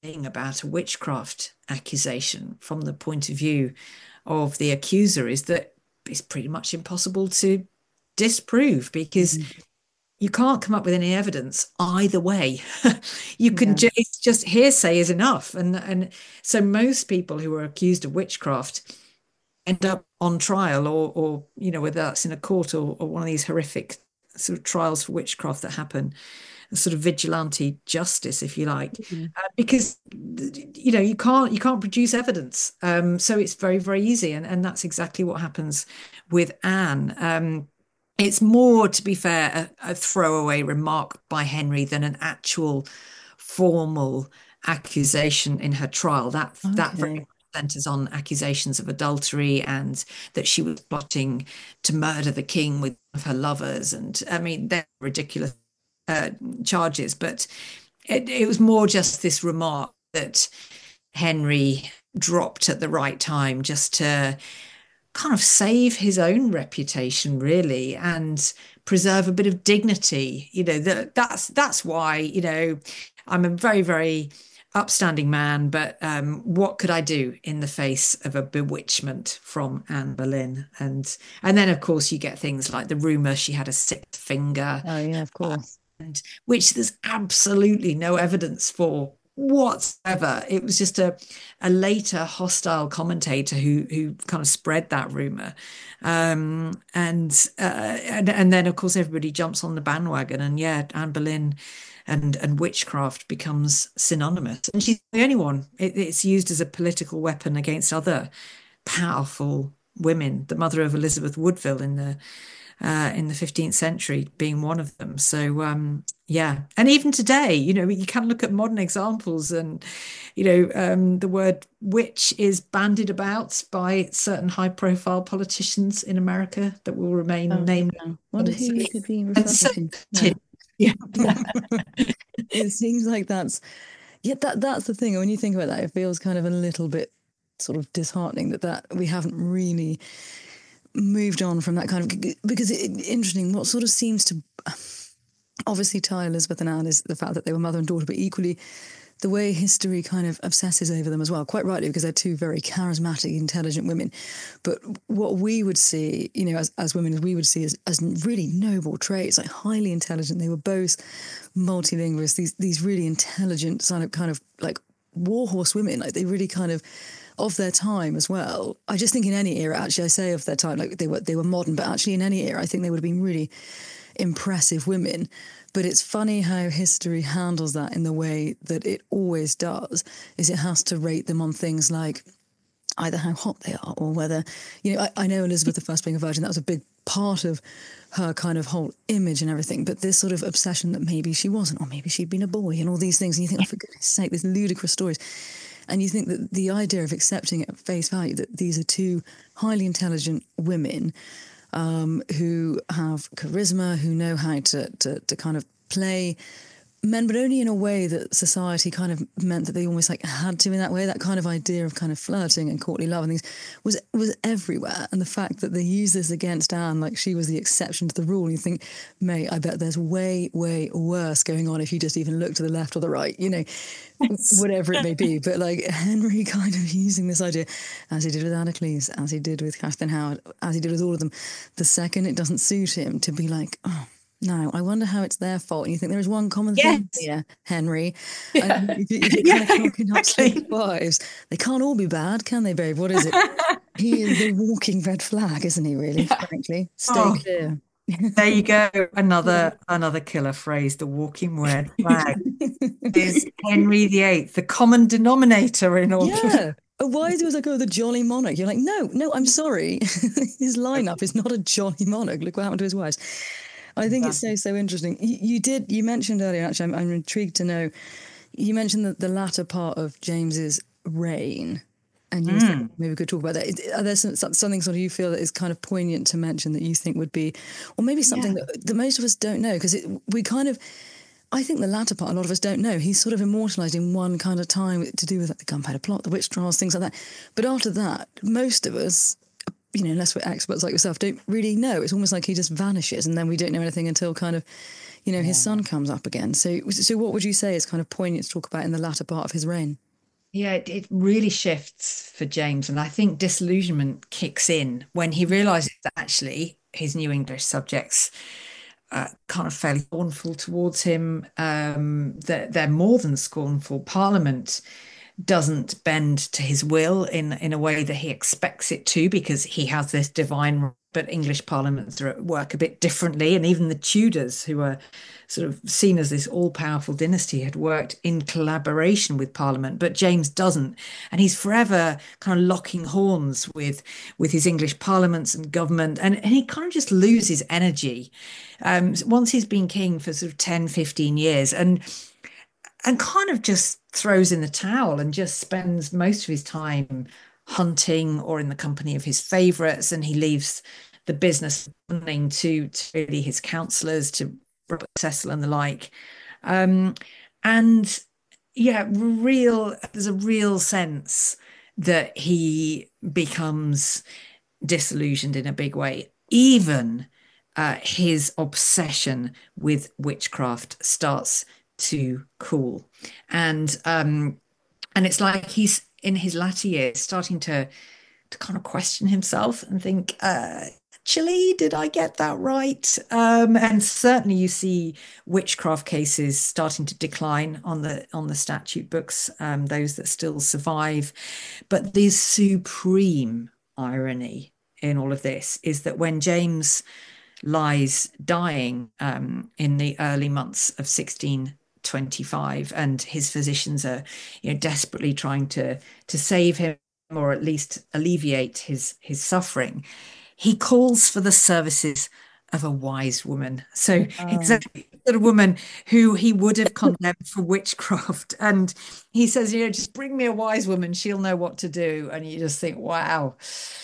thing about a witchcraft accusation from the point of view of the accuser is that it's pretty much impossible to disprove, because you can't come up with any evidence either way. You can it's just hearsay is enough. And so most people who are accused of witchcraft end up on trial, or whether that's in a court or one of these horrific sort of trials for witchcraft that happen, a sort of vigilante justice, if you like, because you can't produce evidence. So it's very, very easy, and that's exactly what happens with Anne. It's more, to be fair, a throwaway remark by Henry than an actual formal accusation in her trial. That very much centers on accusations of adultery and that she was plotting to murder the king with one of her lovers. And I mean, they're ridiculous charges, but it was more just this remark that Henry dropped at the right time, just to kind of save his own reputation, really, and preserve a bit of dignity. That's why, I'm a very, very upstanding man, but what could I do in the face of a bewitchment from Anne Boleyn? And then, of course, you get things like the rumor she had a sixth finger. Oh yeah, of course. And which there's absolutely no evidence for whatsoever. It was just a later hostile commentator who kind of spread that rumor, and then of course everybody jumps on the bandwagon, and Anne Boleyn and witchcraft becomes synonymous, and she's the only one. It's used as a political weapon against other powerful women. The mother of Elizabeth Woodville in the 15th century being one of them. So and even today, you can look at modern examples, and the word witch is bandied about by certain high-profile politicians in America that will remain named. Wonder who you could be referring to. Yeah. It seems like that's the thing. When you think about that, it feels kind of a little bit sort of disheartening that we haven't really moved on from that kind of, because interesting, what sort of seems to obviously tie Elizabeth and Anne is the fact that they were mother and daughter, but equally the way history kind of obsesses over them as well, quite rightly, because they're two very charismatic, intelligent women. But what we would see, as women, we would see as really noble traits, like highly intelligent. They were both multilingualists, these really intelligent kind of like warhorse women, like they really kind of their time as well. I just think in any era, actually, I say of their time, like they were modern, but actually in any era, I think they would have been really impressive women. But it's funny how history handles that in the way that it always does, is it has to rate them on things like either how hot they are or whether, I know Elizabeth I being a virgin, that was a big part of her kind of whole image and everything, but this sort of obsession that maybe she wasn't, or maybe she'd been a boy and all these things, and you think, oh, for goodness sake, these ludicrous stories. And you think that the idea of accepting it at face value, that these are two highly intelligent women who have charisma, who know how to kind of play men, but only in a way that society kind of meant that they almost like had to in that way. That kind of idea of kind of flirting and courtly love and things was everywhere. And the fact that they use this against Anne, like she was the exception to the rule, and you think, mate, I bet there's way, way worse going on if you just even look to the left or the right, whatever it may be. But like Henry kind of using this idea, as he did with Anna Cleese, as he did with Catherine Howard, as he did with all of them, the second it doesn't suit him to be like, oh, no, I wonder how it's their fault. And you think there is one common thing here, Henry. Yeah. Exactly. Wives. They can't all be bad, can they, babe? What is it? He is the walking red flag, isn't he, really, frankly? Stay clear. There you go. Another killer phrase, the walking red flag. Is Henry VIII, the common denominator in all of why is it like, the jolly monarch? You're like, no, I'm sorry. His lineup is not a jolly monarch. Look what happened to his wives. I think it's so interesting. You mentioned earlier, actually, I'm intrigued to know, you mentioned the latter part of James's reign, and you maybe we could talk about that. Are there something sort of you feel that is kind of poignant to mention that you think would be, or maybe something that most of us don't know? Because I think the latter part, a lot of us don't know. He's sort of immortalised in one kind of time to do with like the Gunpowder Plot, the witch trials, things like that. But after that, most of us, unless we're experts like yourself, don't really know. It's almost like he just vanishes, and then we don't know anything until kind of, his son comes up again. So what would you say is kind of poignant to talk about in the latter part of his reign? Yeah, it really shifts for James. And I think disillusionment kicks in when he realizes that actually his new English subjects kind of fairly scornful towards him. That they're more than scornful. Parliament doesn't bend to his will in a way that he expects it to, because he has this divine right. But English parliaments are at work a bit differently. And even the Tudors, who are sort of seen as this all-powerful dynasty, had worked in collaboration with Parliament, but James doesn't. And he's forever kind of locking horns with his English parliaments and government. And he kind of just loses energy once he's been king for sort of 10, 15 years. And kind of just throws in the towel and just spends most of his time hunting or in the company of his favourites, and he leaves the business running to really his counsellors, to Robert Cecil and the like. And yeah, there's a real sense that he becomes disillusioned in a big way. Even his obsession with witchcraft starts to cool, and it's like he's in his latter years starting to kind of question himself and think, actually, did I get that right? And certainly you see witchcraft cases starting to decline on the statute books, those that still survive. But the supreme irony in all of this is that when James lies dying in the early months of 1625, and his physicians are desperately trying to save him, or at least alleviate his suffering, he calls for the services of a wise woman. So exactly the sort of woman who he would have condemned for witchcraft. And he says, just bring me a wise woman, she'll know what to do. And you just think, wow,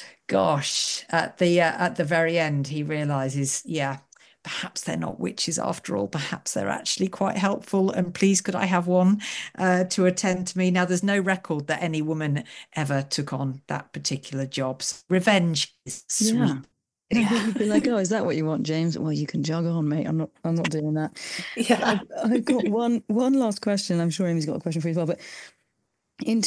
gosh. At the very end, he realizes, perhaps they're not witches after all. Perhaps they're actually quite helpful. And please, could I have one to attend to me? Now, there's no record that any woman ever took on that particular job. So revenge is sweet. Yeah. I think you'd be like, oh, is that what you want, James? Well, you can jog on, mate. I'm not doing that. Yeah. I've got one last question. I'm sure Amy's got a question for you as well. But in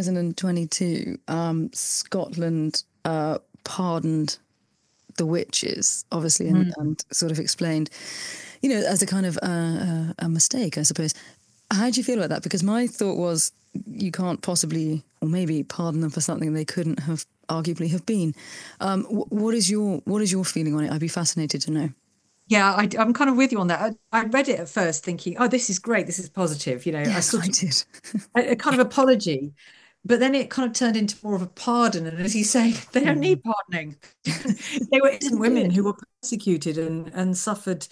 2022, Scotland pardoned the witches, obviously, and sort of explained, as a kind of a mistake, I suppose. How do you feel about that? Because my thought was, you can't possibly, or maybe, pardon them for something they couldn't have arguably have been. What is your feeling on it? I'd be fascinated to know. Yeah, I'm kind of with you on that. I read it at first thinking, oh, this is great, this is positive. Yes, I did. a kind of apology. But then it kind of turned into more of a pardon. And as you say, they don't need pardoning. They were innocent women who were persecuted and suffered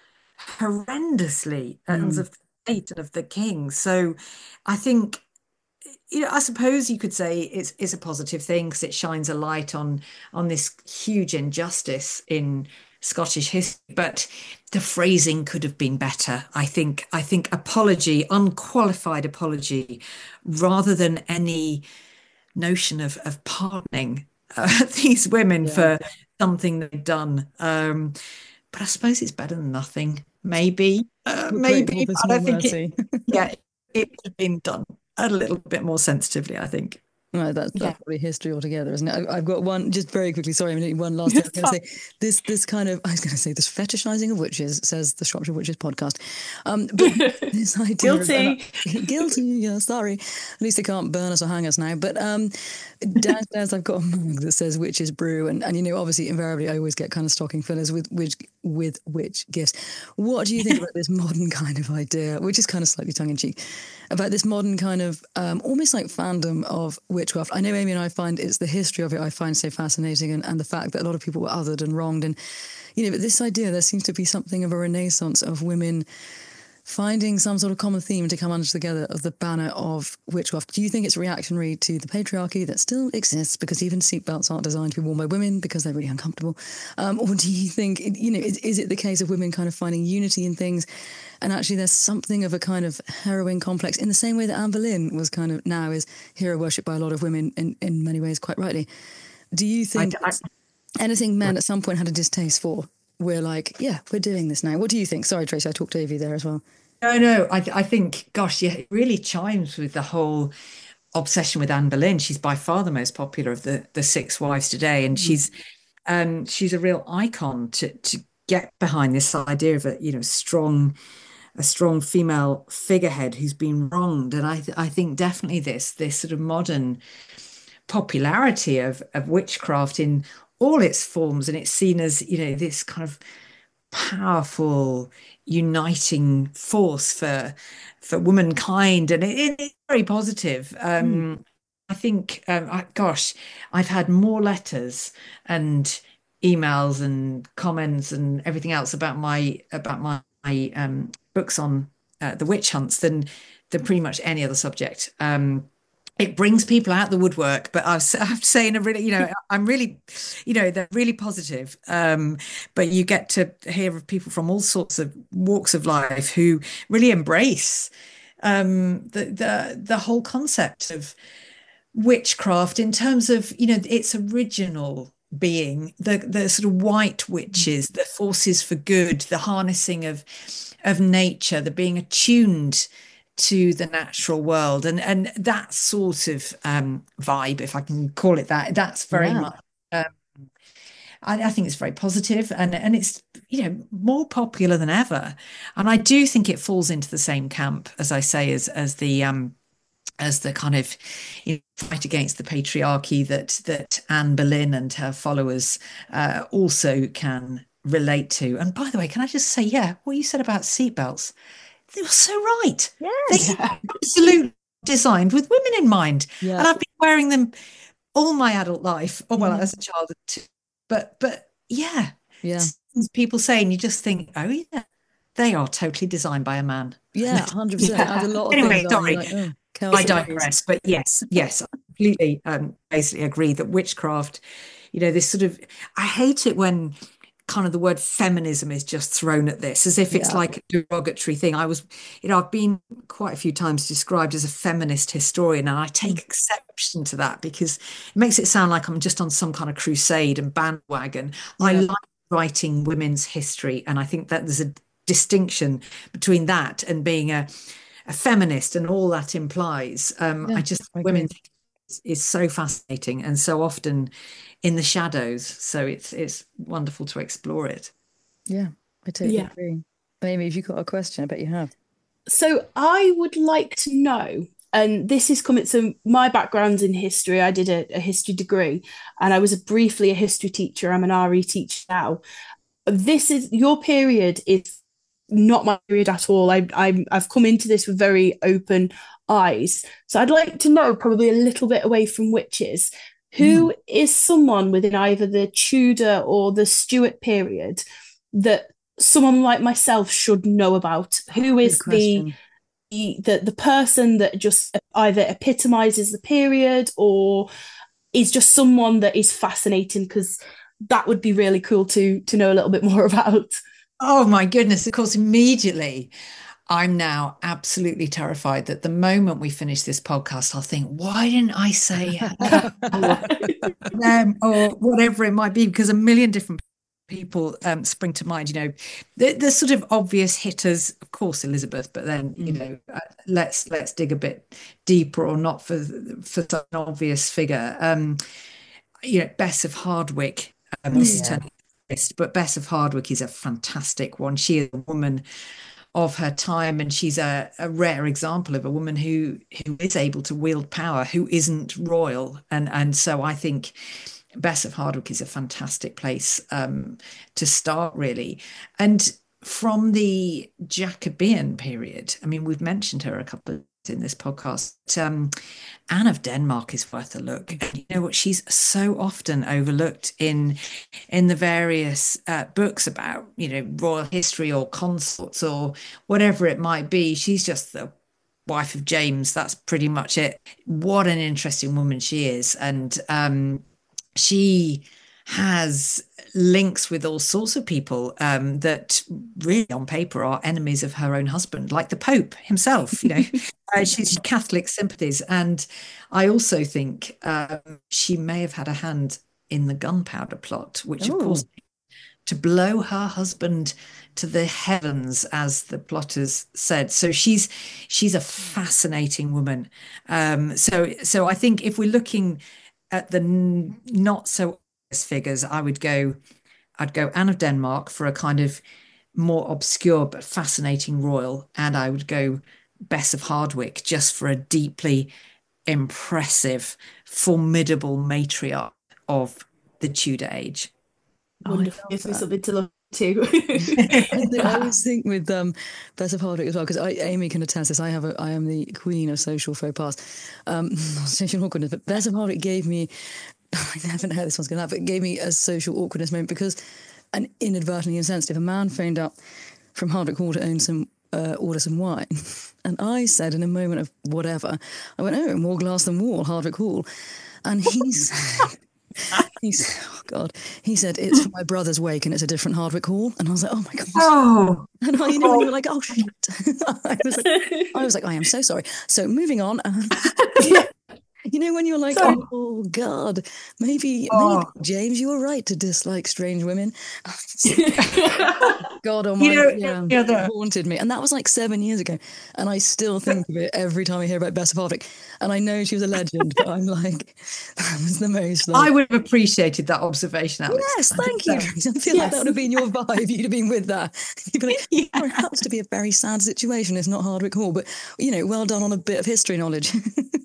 horrendously at hands of the state and of the king. So I think, I suppose you could say it's a positive thing, because it shines a light on this huge injustice in Scottish history. But the phrasing could have been better. I think apology, unqualified apology, rather than any notion of pardoning these women for something they've done. But I suppose it's better than nothing. Maybe, maybe. But I think it could have been done a little bit more sensitively, I think. Right, that's probably history altogether, isn't it? I've got one, just very quickly, sorry, I'm going to one last thing. I was going to say, this kind of, I was going to say, this fetishizing of witches, says the Shropshire Witches podcast. But this idea guilty, yeah, sorry. At least they can't burn us or hang us now. But downstairs I've got a mug that says witches brew, and obviously invariably I always get kind of stocking fillers with witch gifts. What do you think about this modern kind of idea, which is kind of slightly tongue-in-cheek, about this modern kind of almost like fandom of witchcraft? I know Amy and I find it's the history of it I find so fascinating, and the fact that a lot of people were othered and wronged, and but this idea, there seems to be something of a renaissance of women finding some sort of common theme to come under together of the banner of witchcraft. Do you think it's reactionary to the patriarchy that still exists, because even seatbelts aren't designed to be worn by women because they're really uncomfortable? Or do you think, is it the case of women kind of finding unity in things, and actually there's something of a kind of heroine complex, in the same way that Anne Boleyn was is hero worshipped by a lot of women in many ways, quite rightly? Do you think anything men at some point had a distaste for, we're like, yeah, we're doing this now. What do you think? Sorry, Tracy, I talked over you there as well. No, I think, gosh, yeah, it really chimes with the whole obsession with Anne Boleyn. She's by far the most popular of the six wives today, and she's a real icon to get behind this idea of a strong female figurehead who's been wronged. And I think definitely this sort of modern popularity of witchcraft in all its forms, and it's seen as, this kind of powerful uniting force for womankind, and it's very positive. I think, gosh, I've had more letters and emails and comments and everything else about my books on the witch hunts than pretty much any other subject. It brings people out the woodwork, but I have to say, in a really, I'm really, they're really positive. But you get to hear of people from all sorts of walks of life who really embrace the whole concept of witchcraft in terms of, its original being, the sort of white witches, the forces for good, the harnessing of nature, the being attuned to the natural world, and that sort of vibe, if I can call it that, that's very much. I think it's very positive, and it's more popular than ever, and I do think it falls into the same camp, as I say, as the kind of fight against the patriarchy that Anne Boleyn and her followers also can relate to. And by the way, can I just say, what you said about seatbelts, they were so right. Yes. They absolutely designed with women in mind. Yeah. And I've been wearing them all my adult life, or well, as a child too. But yeah. People say, and you just think, oh yeah, they are totally designed by a man. Yeah, 100%. Yeah. A lot of anyway, things sorry, like, I digress. But yes, I completely basically agree that witchcraft, this sort of, I hate it when kind of the word feminism is just thrown at this as if it's like a derogatory thing. I've been quite a few times described as a feminist historian, and I take exception to that because it makes it sound like I'm just on some kind of crusade and bandwagon. I like writing women's history, and I think that there's a distinction between that and being a feminist and all that implies. I women is so fascinating and so often in the shadows, so it's wonderful to explore it. I totally agree. Amy, if you've got a question, I bet you have. So I would like to know, and this is coming, so my background's in history. I did a history degree, and I was briefly a history teacher. I'm an RE teacher now. Your period is not my period at all. I've come into this with very open eyes. So I'd like to know, probably a little bit away from witches, who is someone within either the Tudor or the Stuart period that someone like myself should know about? Who is the person that just either epitomizes the period or is just someone that is fascinating? Because that would be really cool to know a little bit more about. Oh my goodness, of course, immediately I'm now absolutely terrified that the moment we finish this podcast, I'll think, why didn't I say them or whatever it might be? Because a million different people spring to mind. The sort of obvious hitters, of course, Elizabeth, but then let's dig a bit deeper, or not for such an obvious figure. Bess of Hardwick. This is turning list, but Bess of Hardwick is a fantastic one. She is a woman of her time, and she's a rare example of a woman who is able to wield power, who isn't royal, and so I think Bess of Hardwick is a fantastic place to start, really. And from the Jacobean period, I mean, we've mentioned her a couple of in this podcast. Anne of Denmark is worth a look. And you know what? She's so often overlooked in the various books about, royal history or consorts or whatever it might be. She's just the wife of James. That's pretty much it. What an interesting woman she is. And she has links with all sorts of people that really on paper are enemies of her own husband, like the Pope himself. She's Catholic sympathies, and I also think she may have had a hand in the Gunpowder Plot, which of Oh. course to blow her husband to the heavens, as the plotters said. So she's a fascinating woman. So I think if we're looking at the not so obvious figures, I'd go Anne of Denmark for a kind of more obscure but fascinating royal, and I would go Bess of Hardwick just for a deeply impressive, formidable matriarch of the Tudor age. Wonderful. Gives me something to look to. I always think with Bess of Hardwick as well, because Amy can attest this. I am the queen of social faux pas, not social awkwardness. But Bess of Hardwick gave me, I haven't heard this one's going to happen, but it gave me a social awkwardness moment because, and inadvertently insensitive, a man phoned up from Hardwick Hall to order some wine, and I said in a moment of whatever, I went, "Oh, more glass than wall, Hardwick Hall," and oh God, he said, "It's for my brother's wake and it's a different Hardwick Hall." And I was like, "Oh my God." Oh, and when you were like, "Oh shit." I was like, "I am so sorry." So moving on. When you're like, "Oh God, maybe James, you were right to dislike strange women." God almighty, that haunted me. And that was like 7 years ago. And I still think of it every time I hear about Bess of Hardwick. And I know she was a legend, but I'm like, that was the most. I would have appreciated that observation, Alex. Yes, thank you. I feel like that would have been your vibe. You'd have been with that. You'd be like, perhaps to be a very sad situation. It's not Hardwick Hall, but, well done on a bit of history knowledge.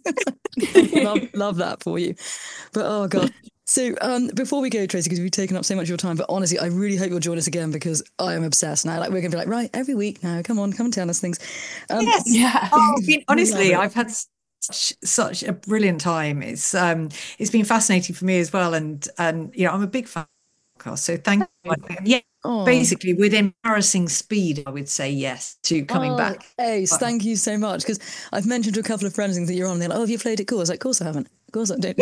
love that for you. But oh God. So before we go, Tracy, because we've taken up so much of your time, but honestly, I really hope you'll join us again because I am obsessed now. Like we're going to be like, right, every week now, come and tell us things. Yes. Yeah. Honestly, I've had such a brilliant time. It's been fascinating for me as well, and I'm a big fan of podcasts, so thank you. Yeah. Basically, with embarrassing speed, I would say yes to coming back. Ace, thank you so much. Because I've mentioned to a couple of friends that you're on, and they're like, "Oh, have you played it cool?" I was like, "Of course I haven't. Of course I don't."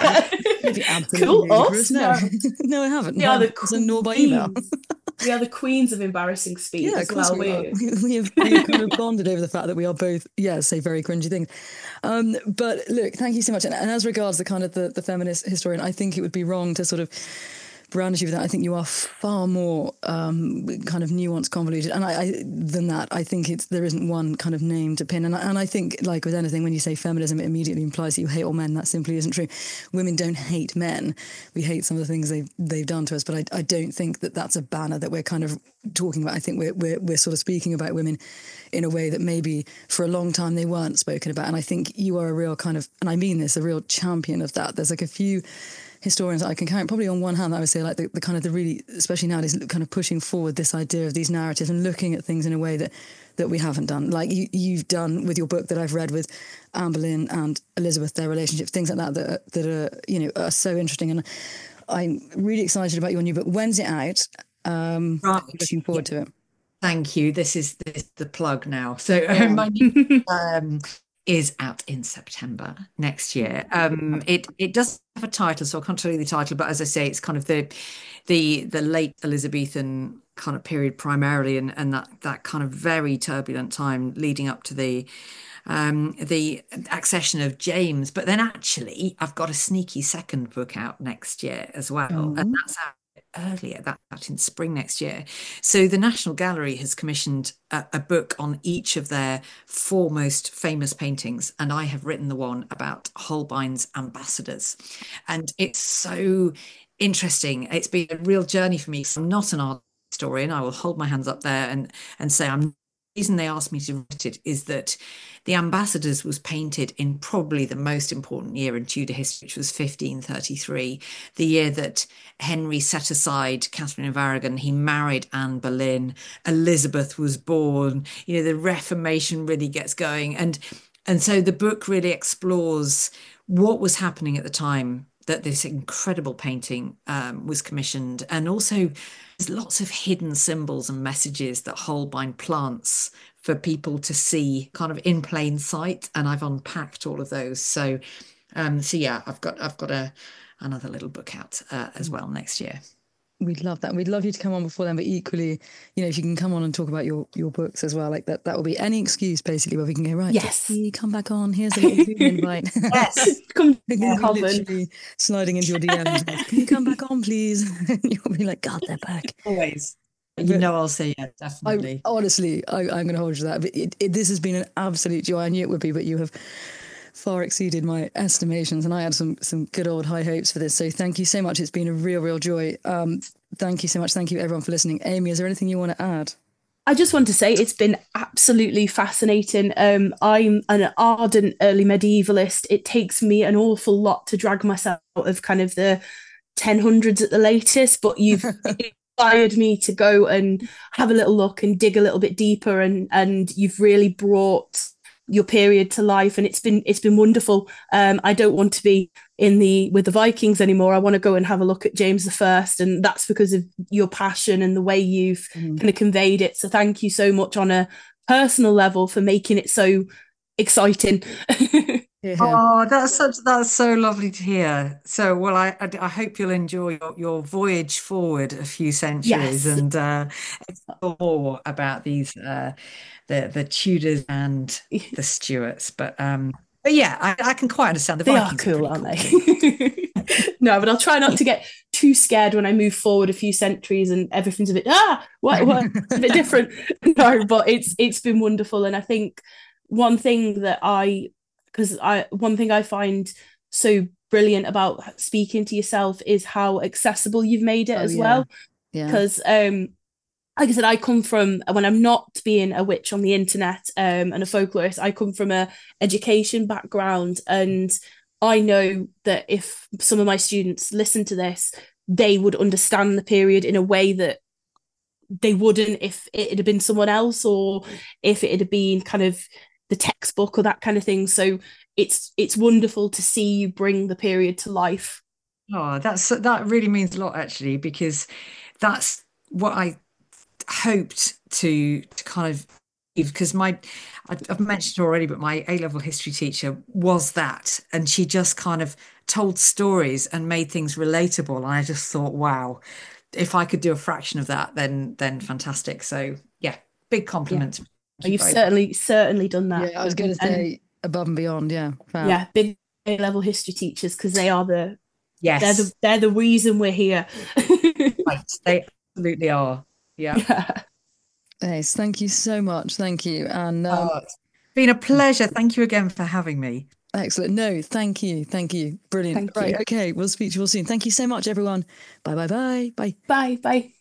Cool. No, I haven't. We are the nor by email. We are the queens of embarrassing speed as well. We have kind of bonded over the fact that we are both, say very cringy things. But look, thank you so much. And as regards the kind of the feminist historian, I think it would be wrong to sort of brandish you with that. I think you are far more kind of nuanced, convoluted, and than that. I think there isn't one kind of name to pin. And I think, like with anything, when you say feminism, it immediately implies that you hate all men. That simply isn't true. Women don't hate men. We hate some of the things they've done to us. But I don't think that that's a banner that we're kind of talking about. I think we're sort of speaking about women in a way that maybe for a long time they weren't spoken about. And I think you are a real kind of, and I mean this, a real champion of that. There's like a few historians that I can count, probably on one hand, I would say, like the kind of the really, especially nowadays, kind of pushing forward this idea of these narratives and looking at things in a way that we haven't done. Like you've done with your book that I've read with Anne Boleyn and Elizabeth, their relationship, things like that are so interesting. And I'm really excited about your new book. When's it out? Right. Looking forward to it. Thank you. This is the plug now. So my new is out in September next year. It does have a title, so I can't tell you the title, but as I say, it's kind of the late Elizabethan kind of period primarily, and that kind of very turbulent time leading up to the accession of James. But then actually, I've got a sneaky second book out next year as well, and that's out earlier, that in spring next year. So the National Gallery has commissioned a book on each of their four most famous paintings, and I have written the one about Holbein's ambassadors, and it's so interesting. It's been a real journey for me. So I'm not an art historian. I will hold my hands up there and say the reason they asked me to write it is that the Ambassadors was painted in probably the most important year in Tudor history, which was 1533, the year that Henry set aside Catherine of Aragon. He married Anne Boleyn. Elizabeth was born. The Reformation really gets going. And so the book really explores what was happening at the time that this incredible painting was commissioned. And also there's lots of hidden symbols and messages that Holbein plants for people to see kind of in plain sight. And I've unpacked all of those. So yeah, I've got another little book out as well next year. We'd love that. We'd love you to come on before then, but equally, if you can come on and talk about your books as well, like that will be any excuse basically where we can go, right, yes, come back on, here's a little Zoom invite. Yes, come literally sliding into your DMs, like, can you come back on please? You'll be like, God, they're back. Always. I'll say yeah, definitely. Honestly, I'm going to hold you to that. But this has been an absolute joy. I knew it would be, but you have far exceeded my estimations, and I had some good old high hopes for this. So thank you so much. It's been a real joy. Thank you so much. Thank you everyone for listening. Amy, is there anything you want to add? I just want to say it's been absolutely fascinating. I'm an ardent early medievalist. It takes me an awful lot to drag myself out of kind of the 1000s at the latest, but you've inspired me to go and have a little look and dig a little bit deeper, and you've really brought your period to life, and it's been wonderful. I don't want to be with the Vikings anymore. I want to go and have a look at James I, and that's because of your passion and the way you've kind of conveyed it. So thank you so much on a personal level for making it so exciting. Yeah. Oh, that's so lovely to hear. So, well, I hope you'll enjoy your voyage forward a few centuries, and explore more about these the Tudors and the Stuarts. But yeah, I can quite understand the Vikings. They are cool, aren't they? No, but I'll try not to get too scared when I move forward a few centuries and everything's a bit what a bit different. No, but it's been wonderful, and I think one thing I find so brilliant about speaking to yourself is how accessible you've made it as well. Yeah. Because like I said, I come from, when I'm not being a witch on the internet and a folklorist, I come from a education background, and I know that if some of my students listen to this, they would understand the period in a way that they wouldn't if it had been someone else, or if it had been kind of the textbook or that kind of thing. So it's wonderful to see you bring the period to life. Oh, that really means a lot, actually, because that's what I hoped to kind of, because I've mentioned it already, but my A-level history teacher was that, and she just kind of told stories and made things relatable, and I just thought, wow, if I could do a fraction of that, then fantastic. So yeah, big compliment. Yeah. You've certainly done that. Yeah, I was going to say above and beyond. Yeah, fab. Yeah, big A-level history teachers, because they are they're the reason we're here. Right, they absolutely are. Yeah. Ace, thank you so much. Thank you. And it's been a pleasure. Thank you again for having me. Excellent. No, thank you. Brilliant. Thank you. Okay, we'll speak to you all soon. Thank you so much, everyone. Bye. Bye.